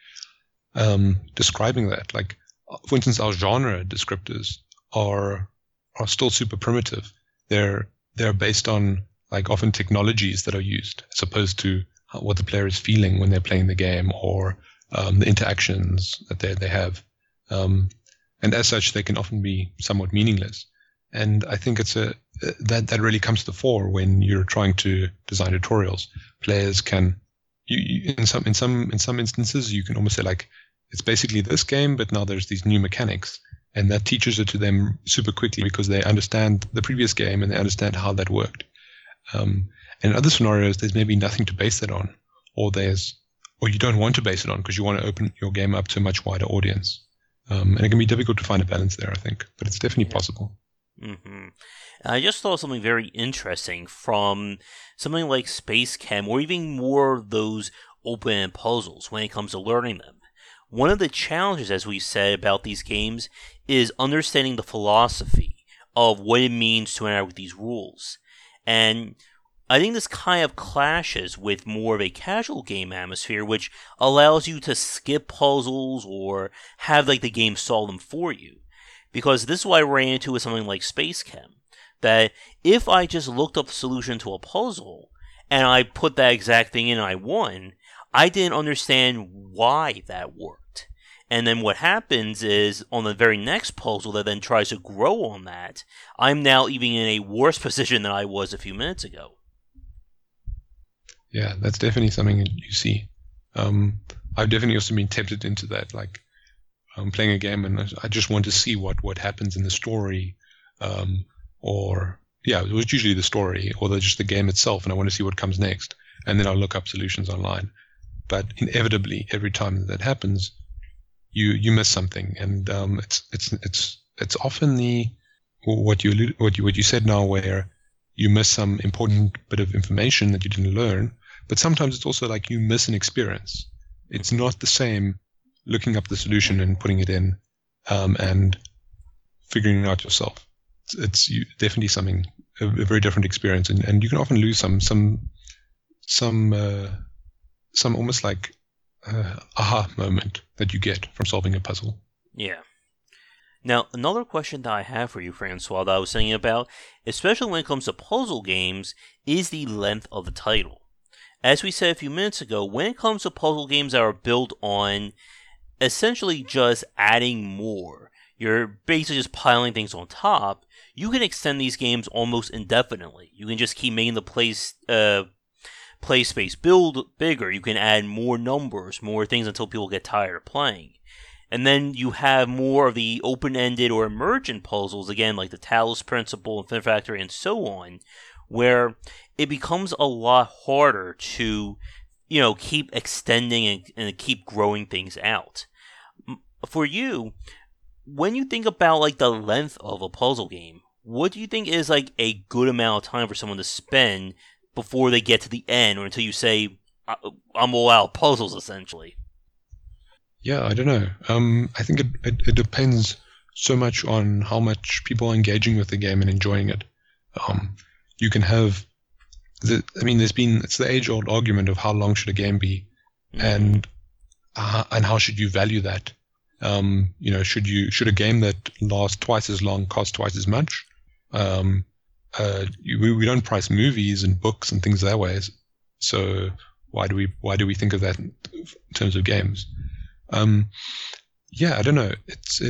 describing that. For instance, our genre descriptors are still super primitive. They're based on often technologies that are used as opposed to what the player is feeling when they're playing the game, or the interactions that they have. And as such, they can often be somewhat meaningless. And I think it's that really comes to the fore when you're trying to design tutorials. Players can, in some instances, you can almost say it's basically this game, but now there's these new mechanics, and that teaches it to them super quickly because they understand the previous game and they understand how that worked. And in other scenarios, there's maybe nothing to base that on, or you don't want to base it on because you want to open your game up to a much wider audience. And it can be difficult to find a balance there, I think, but it's definitely possible. Mm-hmm. I just thought something very interesting from something like Space Chem, or even more of those open puzzles when it comes to learning them. One of the challenges, as we said, about these games is understanding the philosophy of what it means to interact with these rules. And I think this kind of clashes with more of a casual game atmosphere, which allows you to skip puzzles or have the game solve them for you. Because this is what I ran into with something like Space Chem. That if I just looked up the solution to a puzzle and I put that exact thing in and I won, I didn't understand why that worked. And then what happens is, on the very next puzzle that then tries to grow on that, I'm now even in a worse position than I was a few minutes ago. Yeah, that's definitely something you see. I've definitely also been tempted into that, I'm playing a game and I just want to see what happens in the story, it was usually the story or just the game itself, and I want to see what comes next, and then I'll look up solutions online. But inevitably, every time that happens, you miss something, and it's often what you said now, where you miss some important bit of information that you didn't learn. But sometimes it's also you miss an experience. It's not the same looking up the solution and putting it in, and figuring it out yourself. It's definitely something, a very different experience, and you can often lose some almost aha moment that you get from solving a puzzle. Yeah. Now, another question that I have for you, Francois, that I was thinking about, especially when it comes to puzzle games, is the length of the title. As we said a few minutes ago, when it comes to puzzle games that are built on essentially just adding more, you're basically just piling things on top, you can extend these games almost indefinitely. You can just keep making the play space build bigger. You can add more numbers, more things until people get tired of playing. And then you have more of the open-ended or emergent puzzles, again, like the Talos Principle, Infinite Factory, and so on, where it becomes a lot harder to, keep extending and keep growing things out. For you, when you think about like the length of a puzzle game, what do you think is like a good amount of time for someone to spend before they get to the end, or until you say, I'm all out of puzzles, essentially? Yeah, I don't know. I think it depends so much on how much people are engaging with the game and enjoying it. You can have, it's the age-old argument of how long should a game be, and how should you value that? Should a game that lasts twice as long cost twice as much? We don't price movies and books and things that way. So why do we think of that in terms of games? I don't know.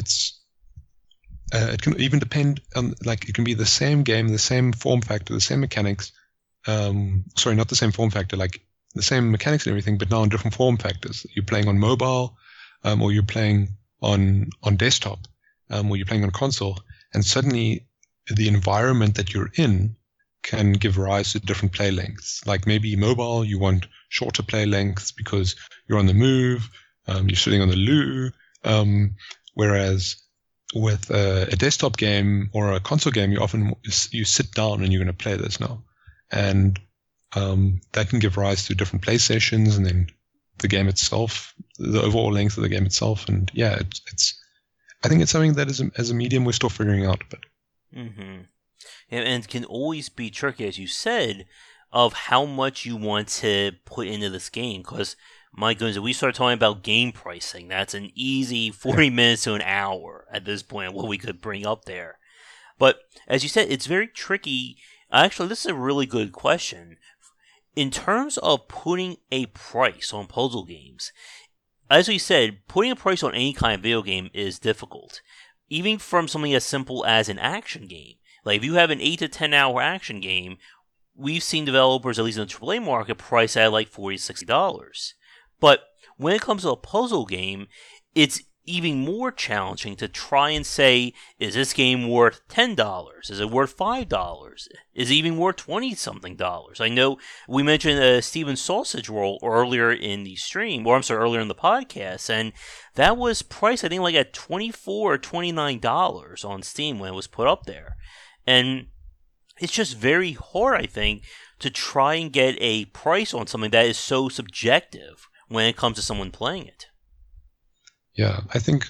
It can even depend on, like, it can be the same game, the same form factor, the same mechanics. Sorry, not the same form factor, like the same mechanics and everything, but now on different form factors. You're playing on mobile, or you're playing on desktop, or you're playing on console, and suddenly the environment that you're in can give rise to different play lengths. Like maybe mobile, you want shorter play lengths because you're on the move, you're sitting on the loo, whereas with a desktop game or a console game, you sit down and you're going to play this now, and that can give rise to different play sessions, and then the game itself, the overall length of the game itself, and yeah, I think it's something that as a medium we're still figuring out, but. Mm-hmm. And can always be tricky, as you said, of how much you want to put into this game. Because, my goodness, if we start talking about game pricing, that's an easy 40 minutes to an hour at this point, what we could bring up there. But, as you said, it's very tricky. Actually, this is a really good question. In terms of putting a price on puzzle games, as we said, putting a price on any kind of video game is difficult. Even from something as simple as an action game. Like, if you have an 8 to 10 hour action game, we've seen developers, at least in the AAA market, price at like $40 to $60. But when it comes to a puzzle game, it's even more challenging to try and say, is this game worth $10? Is it worth $5? Is it even worth $20-something? I know we mentioned Steven's Sausage Roll earlier in the stream, earlier in the podcast, and that was priced, I think, like at $24 or $29 on Steam when it was put up there. And it's just very hard, I think, to try and get a price on something that is so subjective when it comes to someone playing it. Yeah, I think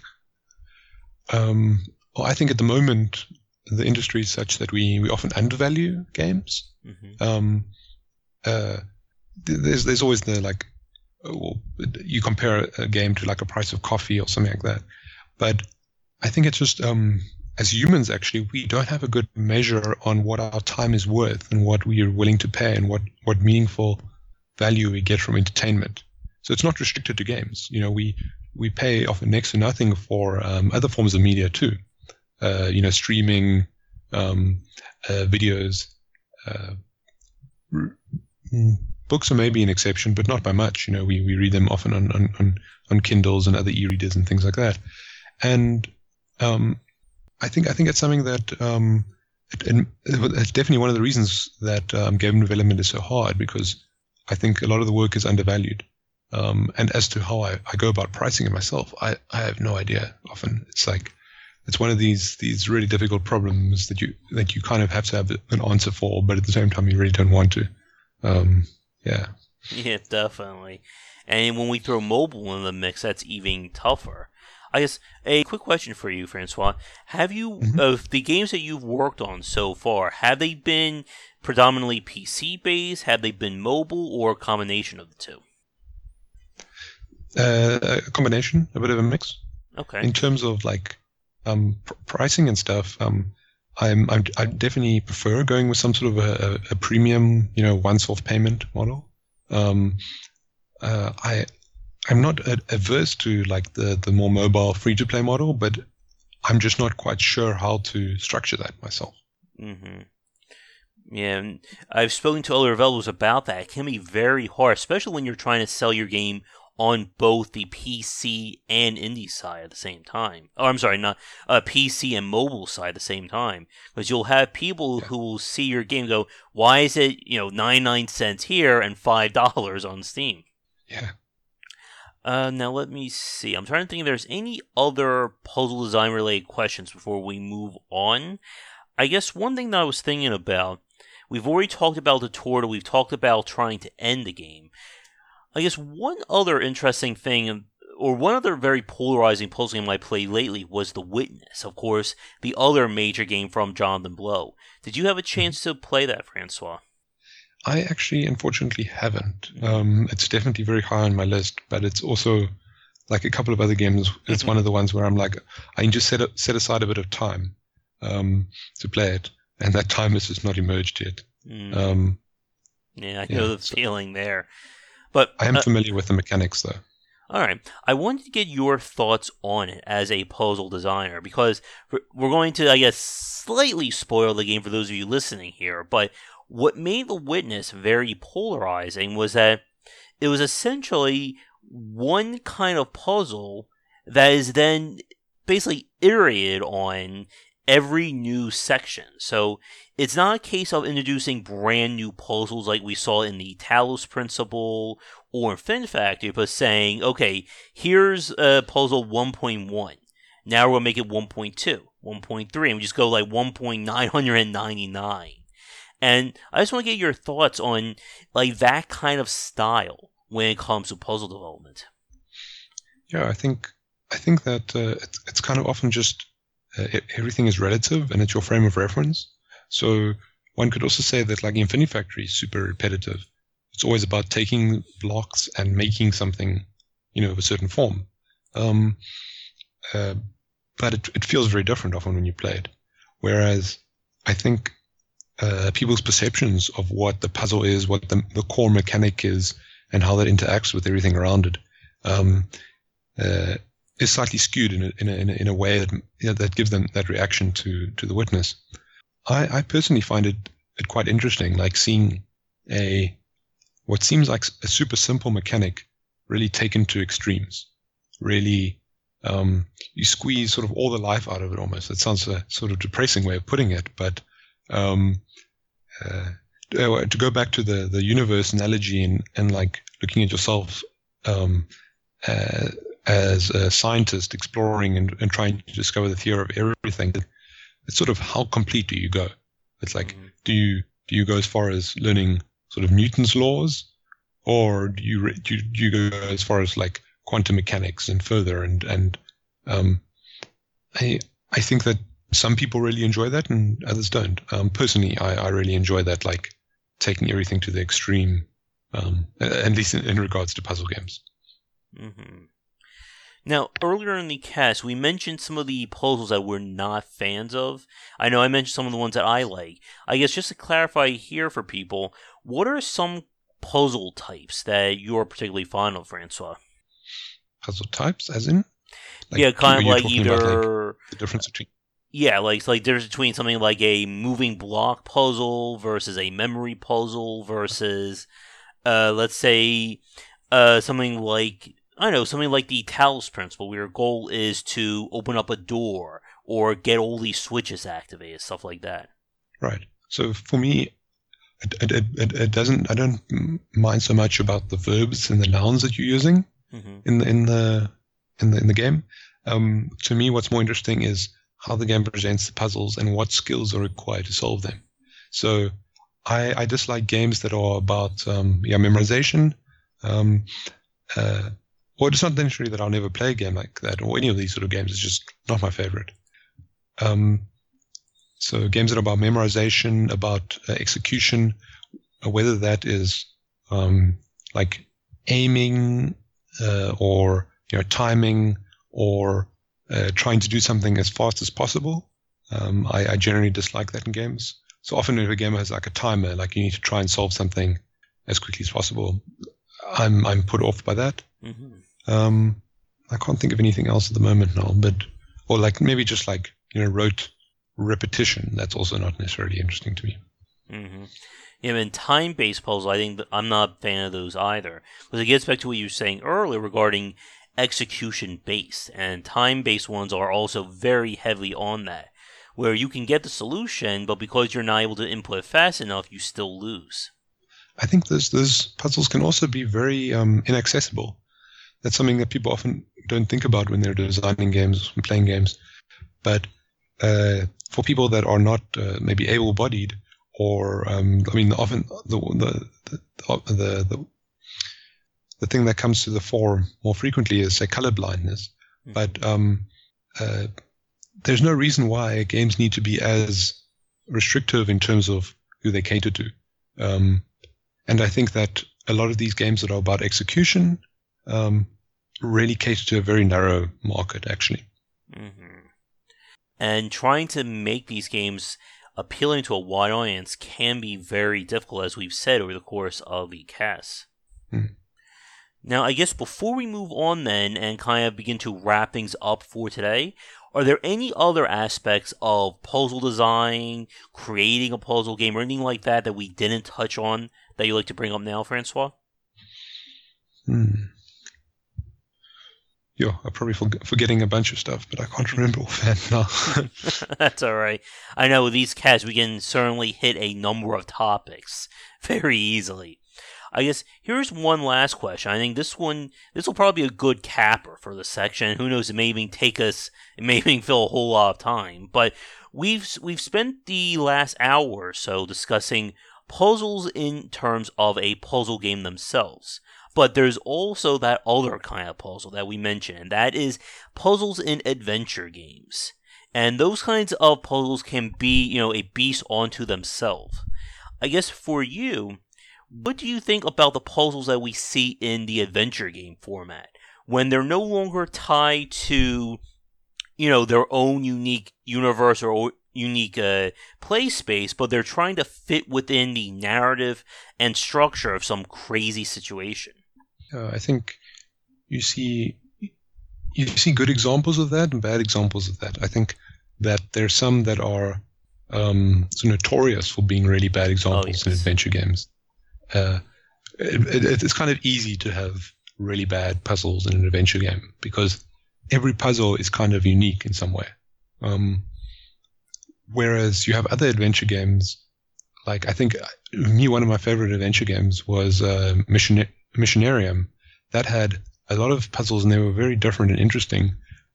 at the moment the industry is such that we often undervalue games. Mm-hmm. There's always the you compare a game to like a price of coffee or something like that. But I think it's just as humans, actually, we don't have a good measure on what our time is worth and what we are willing to pay and what meaningful value we get from entertainment. So it's not restricted to games. We pay often next to nothing for other forms of media too. Streaming, videos. Books are maybe an exception, but not by much. We read them often on Kindles and other e-readers and things like that. And I think it's something that it's definitely one of the reasons that game development is so hard, because I think a lot of the work is undervalued. And as to how I go about pricing it myself, I have no idea. Often it's one of these really difficult problems that you kind of have to have an answer for, but at the same time you really don't want to. Yeah, definitely. And when we throw mobile in the mix, that's even tougher. I guess a quick question for you, Francois. Have you, of the games that you've worked on so far, have they been predominantly PC-based? Have they been mobile, or a combination of the two? A combination, a bit of a mix. Okay. In terms of pricing and stuff, I definitely prefer going with some sort of a premium, once-off payment model. I'm not averse to the more mobile free-to-play model, but I'm just not quite sure how to structure that myself. Mm-hmm. Yeah, and I've spoken to other developers about that. It can be very hard, especially when you're trying to sell your game on both the PC and indie side at the same time. Oh, I'm sorry, not PC and mobile side at the same time. Because you'll have people who will see your game and go, why is it 99 cents here and $5 on Steam? Yeah. Now let me see. I'm trying to think if there's any other puzzle design related questions before we move on. I guess one thing that I was thinking about, we've already talked about the tutorial, we've talked about trying to end the game. I guess one other interesting thing, or one other very polarizing puzzle game I played lately was The Witness. Of course, the other major game from Jonathan Blow. Did you have a chance to play that, Francois? I actually, unfortunately, haven't. It's definitely very high on my list, but it's also, like a couple of other games, it's one of the ones where I'm like, I can just set aside a bit of time to play it, and that time has just not emerged yet. Yeah, I know the feeling there. But I am familiar with the mechanics, though. All right. I wanted to get your thoughts on it as a puzzle designer, because we're going to, I guess, slightly spoil the game for those of you listening here, but what made The Witness very polarizing was that it was essentially one kind of puzzle that is then basically iterated on every new section. So it's not a case of introducing brand new puzzles like we saw in the Talos Principle or in Fin Factory, but saying, okay, here's puzzle 1.1. Now we're going to make it 1.2, 1.3, and we just go like 1.999. And I just want to get your thoughts on like that kind of style when it comes to puzzle development. Yeah, I think that it's kind of often just everything is relative and it's your frame of reference. So one could also say that like Infinifactory is super repetitive. It's always about taking blocks and making something, of a certain form. But it feels very different often when you play it. Whereas I think people's perceptions of what the puzzle is, what the core mechanic is, and how that interacts with everything around it, is slightly skewed in a way that gives them that reaction to The Witness. I personally find it quite interesting, like seeing what seems like a super simple mechanic really taken to extremes. Really, you squeeze sort of all the life out of it almost. It sounds a sort of depressing way of putting it, but to go back to the universe analogy and like looking at yourself as a scientist exploring and trying to discover the theory of everything, it's sort of how complete do you go? It's like, do you go as far as learning sort of Newton's laws, or do you go as far as like quantum mechanics and further? And I think that some people really enjoy that and others don't. Personally, I really enjoy that, like taking everything to the extreme, at least in regards to puzzle games. Mm-hmm. Now, earlier in the cast, we mentioned some of the puzzles that we're not fans of. I know I mentioned some of the ones that I like. I guess just to clarify here for people, what are some puzzle types that you're particularly fond of, Francois? Puzzle types, as in? Like, yeah, kind of like either... Like the difference between... Yeah, like difference between something like a moving block puzzle versus a memory puzzle versus, let's say, something like... I know, something like the Talos Principle, where your goal is to open up a door or get all these switches activated, stuff like that. Right. So for me, it doesn't. I don't mind so much about the verbs and the nouns that you're using in the game. To me, what's more interesting is how the game presents the puzzles and what skills are required to solve them. So I dislike games that are about memorization. Or it's not necessarily that I'll never play a game like that, or any of these sort of games. It's just not my favorite. So games that are about memorization, about execution, whether that is like aiming or timing or trying to do something as fast as possible, I generally dislike that in games. So often if a game has like a timer, like you need to try and solve something as quickly as possible, I'm put off by that. Mm-hmm. I can't think of anything else at the moment now, or like maybe just like rote repetition. That's also not necessarily interesting to me. Mm-hmm. And time-based puzzles, I think I'm not a fan of those either. Because it gets back to what you were saying earlier regarding execution-based. And time-based ones are also very heavily on that. Where you can get the solution, but because you're not able to input fast enough, you still lose. I think those puzzles can also be very inaccessible. That's something that people often don't think about when they're designing games and playing games. But for people that are not maybe able-bodied, or often the thing that comes to the fore more frequently is, say, color blindness. Mm-hmm. But there's no reason why games need to be as restrictive in terms of who they cater to. And I think that a lot of these games that are about execution really cater to a very narrow market, actually. Mm-hmm. And trying to make these games appealing to a wide audience can be very difficult, as we've said over the course of the cast. Now, I guess before we move on then and kind of begin to wrap things up for today, are there any other aspects of puzzle design, creating a puzzle game, or anything like that we didn't touch on that you'd like to bring up now, Francois? Yeah, I'm probably forgetting a bunch of stuff, but I can't remember offhand now. That's all right. I know with these casts, we can certainly hit a number of topics very easily. I guess here's one last question. I think this will probably be a good capper for the section. Who knows? It may even fill a whole lot of time. But we've spent the last hour or so discussing puzzles in terms of a puzzle game themselves. But there's also that other kind of puzzle that we mentioned, and that is puzzles in adventure games. And those kinds of puzzles can be, a beast unto themselves. I guess for you, what do you think about the puzzles that we see in the adventure game format? When they're no longer tied to, their own unique universe or unique play space, but they're trying to fit within the narrative and structure of some crazy situation. I think you see good examples of that and bad examples of that. I think that there's some that are notorious for being really bad examples in adventure games. It's kind of easy to have really bad puzzles in an adventure game because every puzzle is kind of unique in some way. Whereas you have other adventure games, like I think one of my favorite adventure games was Missionarium. That had a lot of puzzles and they were very different and interesting.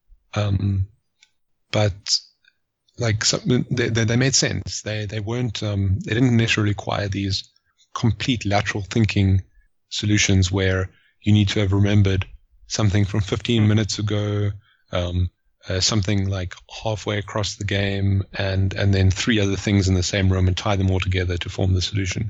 But like they made sense. They weren't they didn't necessarily require these complete lateral thinking solutions where you need to have remembered something from 15 minutes ago, something like halfway across the game, and then three other things in the same room and tie them all together to form the solution.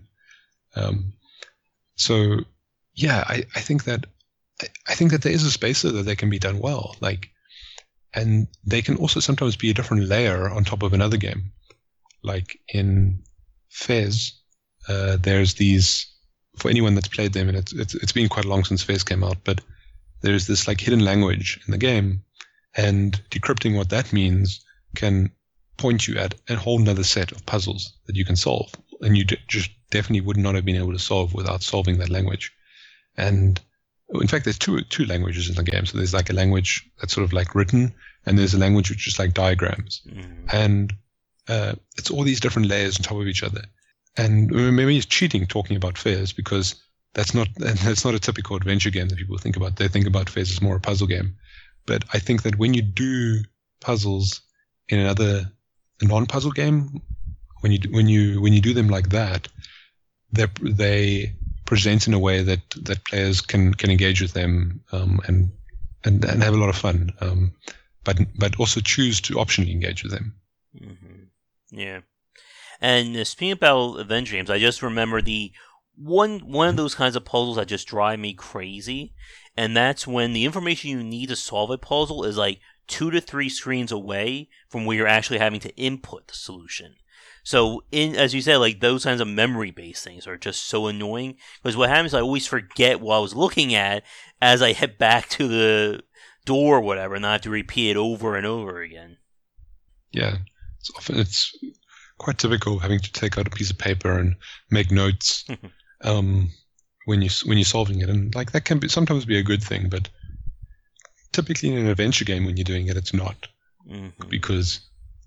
So yeah, I think that there is a space there that they can be done well, and they can also sometimes be a different layer on top of another game. Like in Fez, there's these, for anyone that's played them, and it's been quite long since Fez came out, but there's this like hidden language in the game, and decrypting what that means can point you at a whole nother set of puzzles that you can solve, and you just definitely would not have been able to solve without solving that language. And in fact, there's two languages in the game. So there's like a language that's sort of like written, and there's a language which is like diagrams. And it's all these different layers on top of each other. And maybe it's cheating talking about Fez because that's not a typical adventure game that people think about. They think about Fez as more a puzzle game. But I think that when you do puzzles in a non-puzzle game, when you do them like that, they present in a way that players can engage with them and have a lot of fun, but also choose to optionally engage with them. Mm-hmm. Yeah. And speaking about adventure games, I just remember the one of those kinds of puzzles that just drive me crazy, and that's when the information you need to solve a puzzle is like 2 to 3 screens away from where you're actually having to input the solution. So, as you said, like those kinds of memory-based things are just so annoying because what happens is I always forget what I was looking at as I head back to the door or whatever, and I have to repeat it over and over again. Yeah, it's quite typical, having to take out a piece of paper and make notes when you're solving it, and like that can sometimes be a good thing, but typically in an adventure game when you're doing it, it's not, because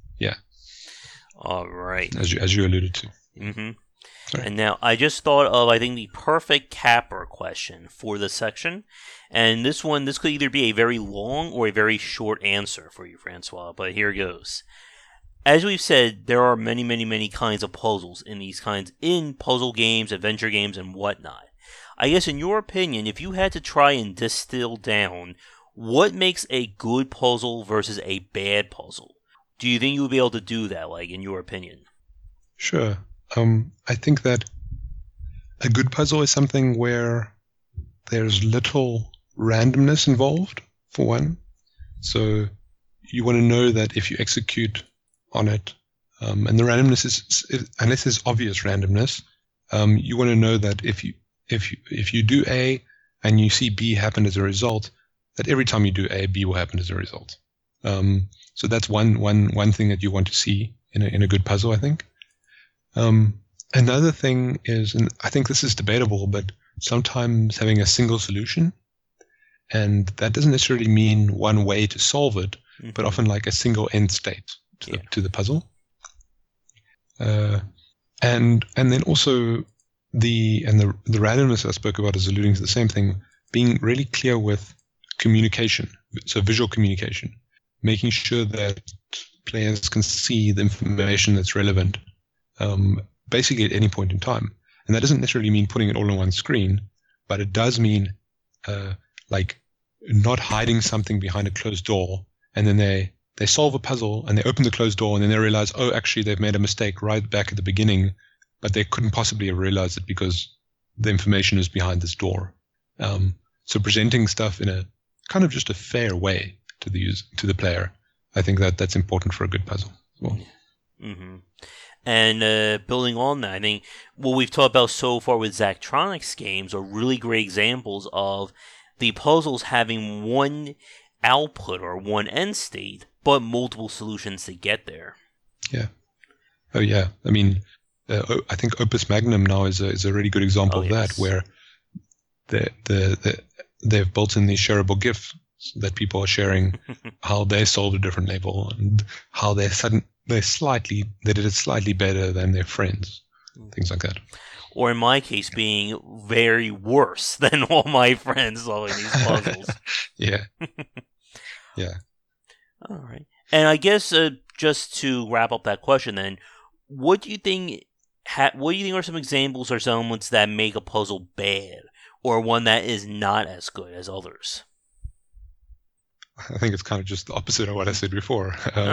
all right, as you alluded to. And now I just thought of, I think, the perfect capper question for this section. And this could either be a very long or a very short answer for you, Francois, but here goes. As we've said, there are many, many, many kinds of puzzles in puzzle games, adventure games, and whatnot. I guess in your opinion, if you had to try and distill down what makes a good puzzle versus a bad puzzle, do you think you would be able to do that, like, in your opinion? Sure. I think that a good puzzle is something where there's little randomness involved, for one. So you want to know that if you execute on it, and the randomness is unless there's obvious randomness, you want to know that if you do A and you see B happen as a result, that every time you do A, B will happen as a result. So that's one thing that you want to see in a good puzzle, I think. Another thing is, and I think this is debatable, but sometimes having a single solution, and that doesn't necessarily mean one way to solve it, but often like a single end state to the puzzle. And then also the randomness I spoke about is alluding to the same thing, being really clear with communication, so visual communication, making sure that players can see the information that's relevant basically at any point in time. And that doesn't necessarily mean putting it all on one screen, but it does mean like not hiding something behind a closed door, and then they solve a puzzle and they open the closed door and then they realize, oh, actually they've made a mistake right back at the beginning, but they couldn't possibly have realized it because the information is behind this door. So presenting stuff in a kind of just a fair way to the player, I think that's important for a good puzzle as well. And building on that, I think what we've talked about so far with Zachtronics games are really great examples of the puzzles having one output or one end state, but multiple solutions to get there. Yeah. Oh, yeah. I mean, I think Opus Magnum now is a really good example of that, where they've built in these shareable GIFs that people are sharing how they solved a different level and how they did it slightly better than their friends, things like that. Or in my case, being very worse than all my friends solving these puzzles. Yeah. Yeah. All right. And I guess just to wrap up that question, then, what do you think are some examples or some elements that make a puzzle bad, or one that is not as good as others? I think it's kind of just the opposite of what I said before.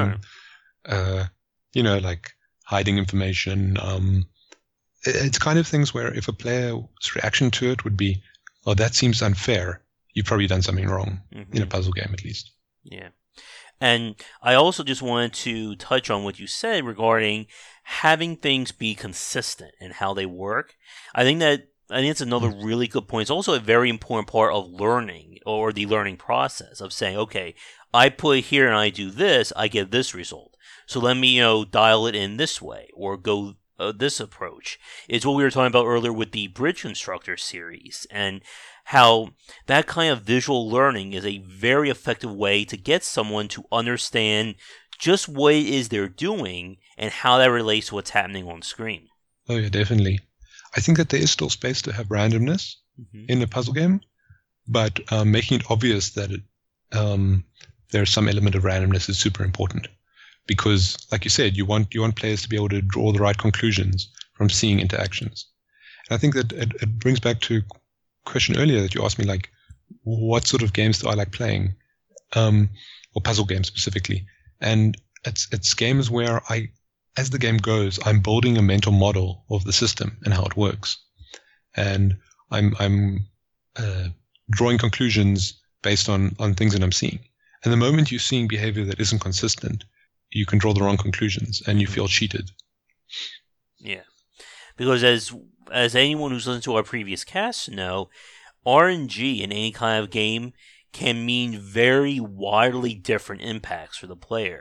Like hiding information. It's kind of things where if a player's reaction to it would be, oh, that seems unfair, you've probably done something wrong, in a puzzle game at least. Yeah. And I also just wanted to touch on what you said regarding having things be consistent in how they work. I think it's another really good point. It's also a very important part of learning, or the learning process of saying, okay, I put it here and I do this, I get this result. So let me, dial it in this way or go this approach. It's what we were talking about earlier with the Bridge Constructor series, and how that kind of visual learning is a very effective way to get someone to understand just what it is they're doing and how that relates to what's happening on screen. Oh, yeah, definitely. I think that there is still space to have randomness in a puzzle game, but making it obvious that there's some element of randomness is super important. Because, like you said, you want players to be able to draw the right conclusions from seeing interactions. And I think that it brings back to a question earlier that you asked me, like, what sort of games do I like playing, or puzzle games specifically. And it's games where as the game goes, I'm building a mental model of the system and how it works, and I'm drawing conclusions based on things that I'm seeing. And the moment you're seeing behavior that isn't consistent, you can draw the wrong conclusions and you feel cheated. Yeah. Because as anyone who's listened to our previous casts know, RNG in any kind of game can mean very wildly different impacts for the player.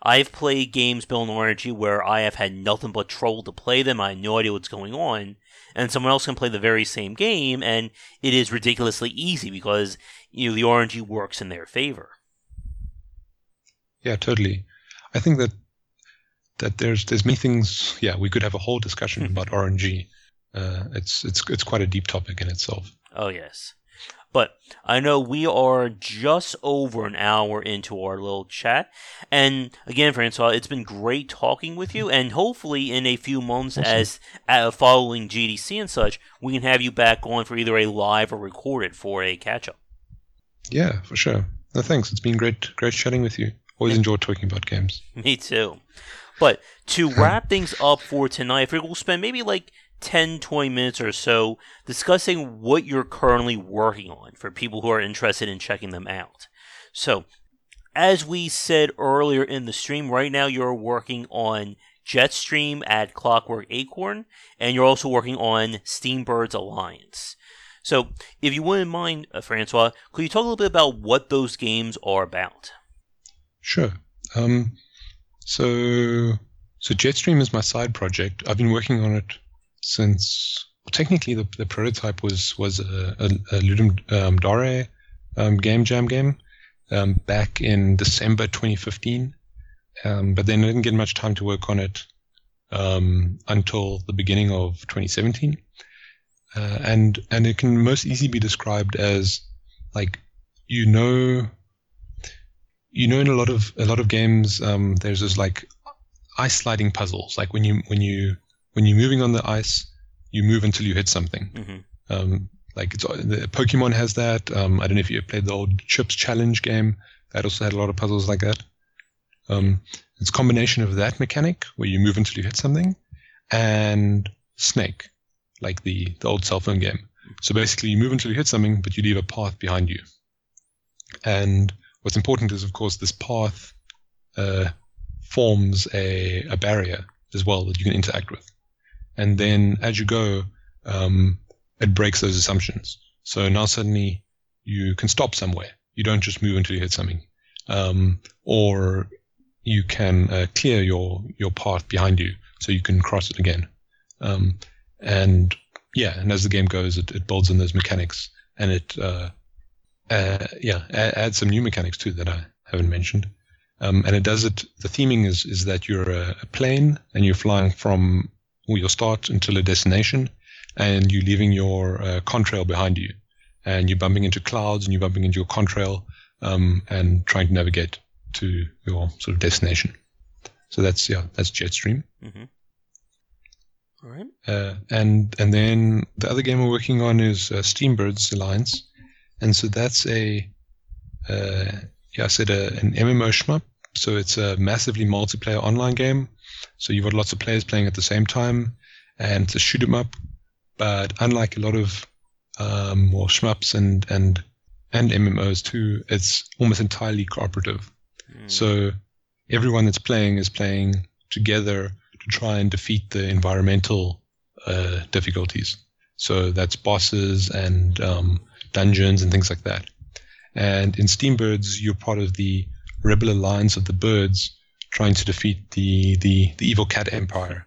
I've played games built on RNG where I have had nothing but troll to play them. I have no idea what's going on, and someone else can play the very same game, and it is ridiculously easy because the RNG works in their favor. Yeah, totally. I think that there's many things. Yeah, we could have a whole discussion about RNG. It's quite a deep topic in itself. Oh yes. But I know we are just over an hour into our little chat. And again, Francois, it's been great talking with you. And hopefully in a few months, as following GDC and such, we can have you back on for either a live or recorded for a catch-up. Yeah, for sure. No, thanks. It's been great chatting with you. Always enjoyed talking about games. Me too. But to wrap things up for tonight, I figure we'll spend maybe 10-20 minutes or so discussing what you're currently working on for people who are interested in checking them out. So, as we said earlier in the stream, right now you're working on Jetstream at Clockwork Acorn, and you're also working on Steambirds Alliance. So, if you wouldn't mind, Francois, could you talk a little bit about what those games are about? Sure. So Jetstream is my side project. I've been working on it since technically the prototype was a Ludum Dare game jam game back in December 2015, but then I didn't get much time to work on it until the beginning of 2017, and it can most easily be described as in a lot of games there's this ice sliding puzzles, when you're moving on the ice, you move until you hit something. Mm-hmm. The Pokemon has that. I don't know if you played the old Chips Challenge game. That also had a lot of puzzles like that. It's a combination of that mechanic, where you move until you hit something, and Snake, like the old cell phone game. So basically, you move until you hit something, but you leave a path behind you. And what's important is, of course, this path forms a barrier as well that you can interact with. And then as you go, it breaks those assumptions. So now suddenly you can stop somewhere. You don't just move until you hit something. Or you can clear your path behind you so you can cross it again. And as the game goes, it builds in those mechanics, and it adds some new mechanics too that I haven't mentioned. And it does it. The theming is that you're a plane and you're flying from your start until a destination, and you're leaving your contrail behind you, and you're bumping into clouds and you're bumping into your contrail, and trying to navigate to your sort of destination. So that's Jetstream. Mm-hmm. All right. And then the other game we're working on is Steambirds Alliance, and so that's an MMO shmup. So it's a massively multiplayer online game. So you've got lots of players playing at the same time, and it's a shoot 'em up. But unlike a lot of more shmups and MMOs too, it's almost entirely cooperative. So everyone that's playing is playing together to try and defeat the environmental difficulties. So that's bosses and dungeons and things like that. And in Steambirds, you're part of the Rebel Alliance of the Birds, trying to defeat the evil cat empire.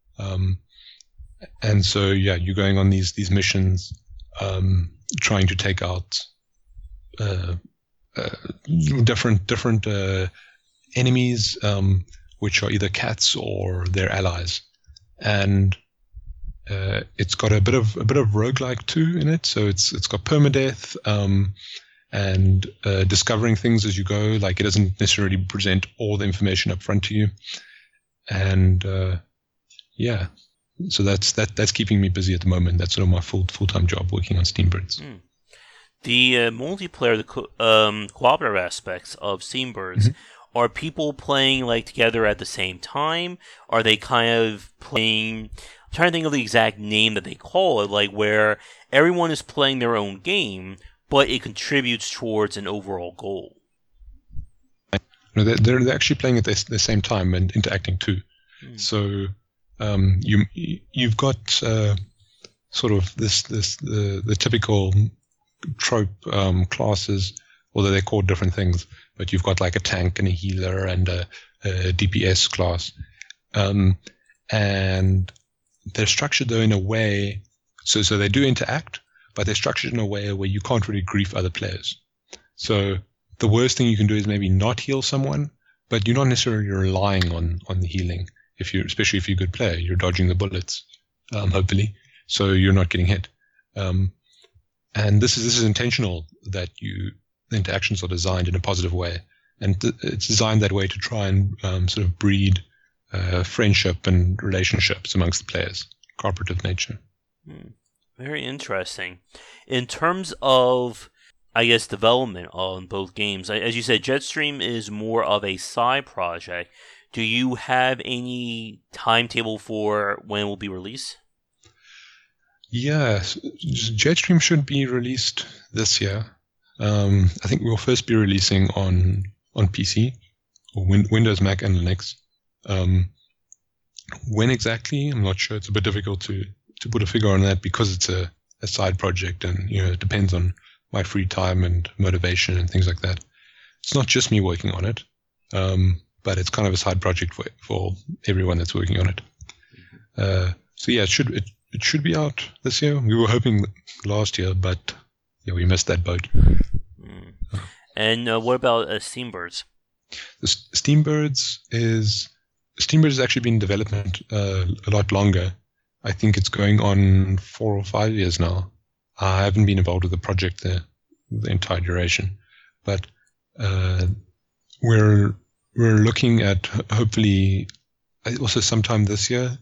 And so you're going on these missions, trying to take out different enemies, which are either cats or their allies. And it's got a bit of roguelike too in it. So it's got permadeath, and discovering things as you go. Like, it doesn't necessarily present all the information up front to you. And so that's keeping me busy at the moment. That's sort of my full-time job, working on Steambirds. The multiplayer, the cooperative aspects of Steambirds, are people playing together at the same time? Are they kind of playing? I'm trying to think of the exact name that they call it, where everyone is playing their own game, but it contributes towards an overall goal. No, they're actually playing at the same time and interacting too. So you've got sort of the typical trope classes although they're called different things. But you've got like a tank and a healer and a DPS class. And they're structured though in a way, so they do interact, but they're structured in a way where you can't really grief other players. So the worst thing you can do is maybe not heal someone, but you're not necessarily relying on the healing. Especially if you're a good player, you're dodging the bullets, hopefully, so you're not getting hit. And this is intentional, that the interactions are designed in a positive way, and it's designed that way to try and sort of breed friendship and relationships amongst the players, cooperative nature. Very interesting. In terms of, I guess, development on both games, as you said, Jetstream is more of a side project. Do you have any timetable for when it will be released? Yeah, Jetstream should be released this year. I think we'll first be releasing on PC, or Windows, Mac, and Linux. When exactly, I'm not sure. It's a bit difficult to put a figure on that because it's a side project, and it depends on my free time and motivation and things like that. It's not just me working on it, but it's kind of a side project for everyone that's working on it. So yeah, it should be out this year. We were hoping last year, but yeah, we missed that boat. And what about Steambirds? Steambirds has actually been in development a lot longer. I think it's going on 4 or 5 years now. I haven't been involved with the project the entire duration, but we're looking at hopefully also sometime this year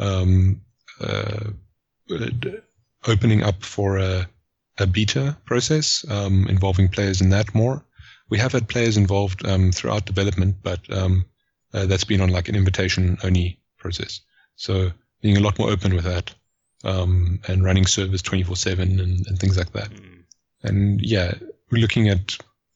opening up for a beta process involving players in that more. We have had players involved throughout development, but that's been on like an invitation-only process. So being a lot more open with that, and running servers 24/7 and things like that. And yeah, we're looking at.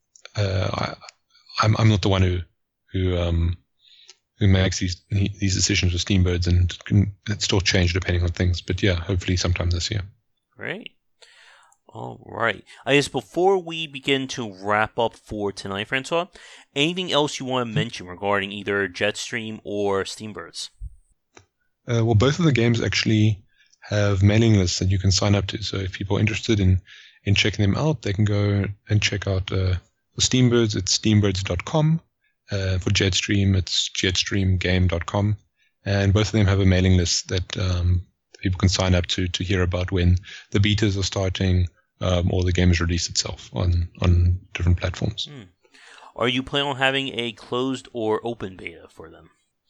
I'm not the one who makes these decisions with Steambirds, and it's still change depending on things. But yeah, hopefully sometime this year. Great. All right. I guess before we begin to wrap up for tonight, Francois, anything else you want to mention regarding either Jetstream or Steambirds? Well, both of the games actually have mailing lists that you can sign up to. So if people are interested in checking them out, they can go and check out for Steambirds, it's steambirds.com. For Jetstream, it's jetstreamgame.com. And both of them have a mailing list that people can sign up to hear about when the betas are starting, or the game is released itself on different platforms. Are you planning on having a closed or open beta for them?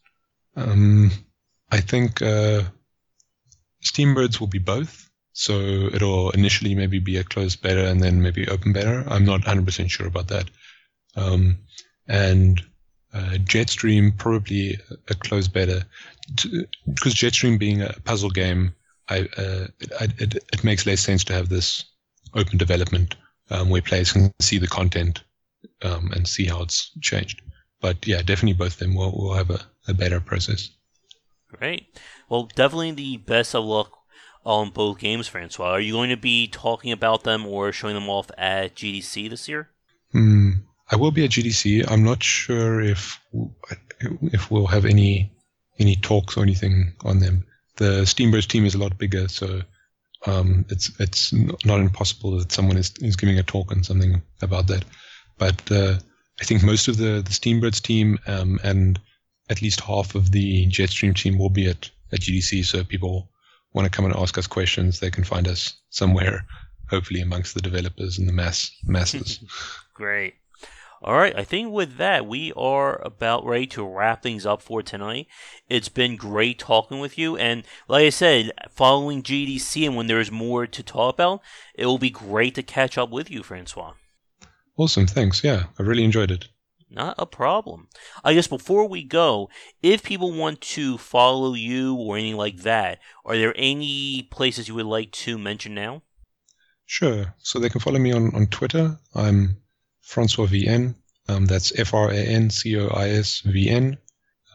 I think Steambirds will be both. So it'll initially maybe be a closed beta and then maybe open beta. I'm not 100% sure about that. And Jetstream probably a closed beta, because Jetstream being a puzzle game, it makes less sense to have this open development where players can see the content and see how it's changed. But yeah, definitely both of them will have a beta process. Great. Well, definitely the best of luck on both games, Francois. Are you going to be talking about them or showing them off at GDC this year? I will be at GDC. I'm not sure if we'll have any talks or anything on them. The Steambirds team is a lot bigger, so it's not impossible that someone is giving a talk on something about that. But I think most of the Steambirds team and at least half of the Jetstream team will be at GDC. So if people want to come and ask us questions, they can find us somewhere, hopefully amongst the developers and the masses. Great. All right, I think with that, we are about ready to wrap things up for tonight. It's been great talking with you, and like I said, following GDC and when there's more to talk about, it will be great to catch up with you, Francois. Awesome, thanks. Yeah, I really enjoyed it. Not a problem. I guess before we go, if people want to follow you or anything like that, are there any places you would like to mention now? Sure. So they can follow me on Twitter. I'm Francois VN. That's FRANCOISVN.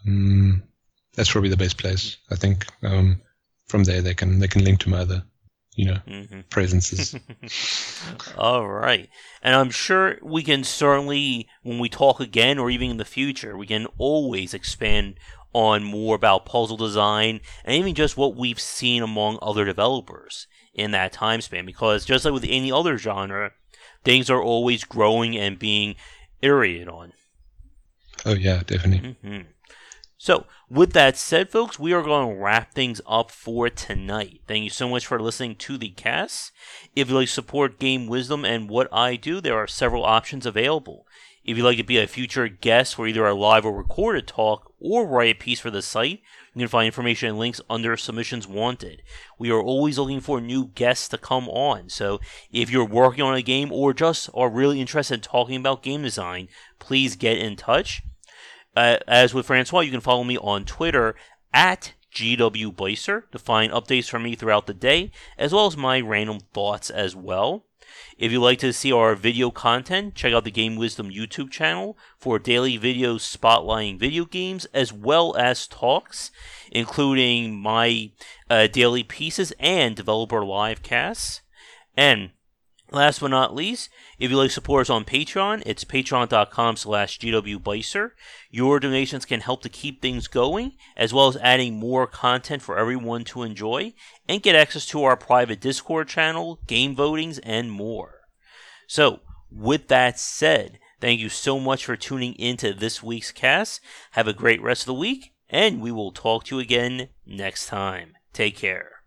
That's probably the best place, I think. From there, they can link to my other presences. All right. And I'm sure we can certainly, when we talk again or even in the future, we can always expand on more about puzzle design and even just what we've seen among other developers in that time span. Because just like with any other genre, things are always growing and being iterated on. Oh, yeah, definitely. So, with that said, folks, we are going to wrap things up for tonight. Thank you so much for listening to the cast. If you'd like to support Game Wisdom and what I do, there are several options available. If you'd like to be a future guest for either a live or recorded talk, or write a piece for the site, you can find information and links under Submissions Wanted. We are always looking for new guests to come on, so if you're working on a game or just are really interested in talking about game design, please get in touch. As with Francois, you can follow me on Twitter at GWBlaser to find updates from me throughout the day, as well as my random thoughts as well. If you'd like to see our video content, check out the Game Wisdom YouTube channel for daily videos spotlighting video games, as well as talks, including my daily pieces and developer live casts. And last but not least, if you'd like to support us on Patreon, it's patreon.com/GWBlaser. Your donations can help to keep things going, as well as adding more content for everyone to enjoy, and get access to our private Discord channel, game votings, and more. So, with that said, thank you so much for tuning into this week's cast. Have a great rest of the week, and we will talk to you again next time. Take care.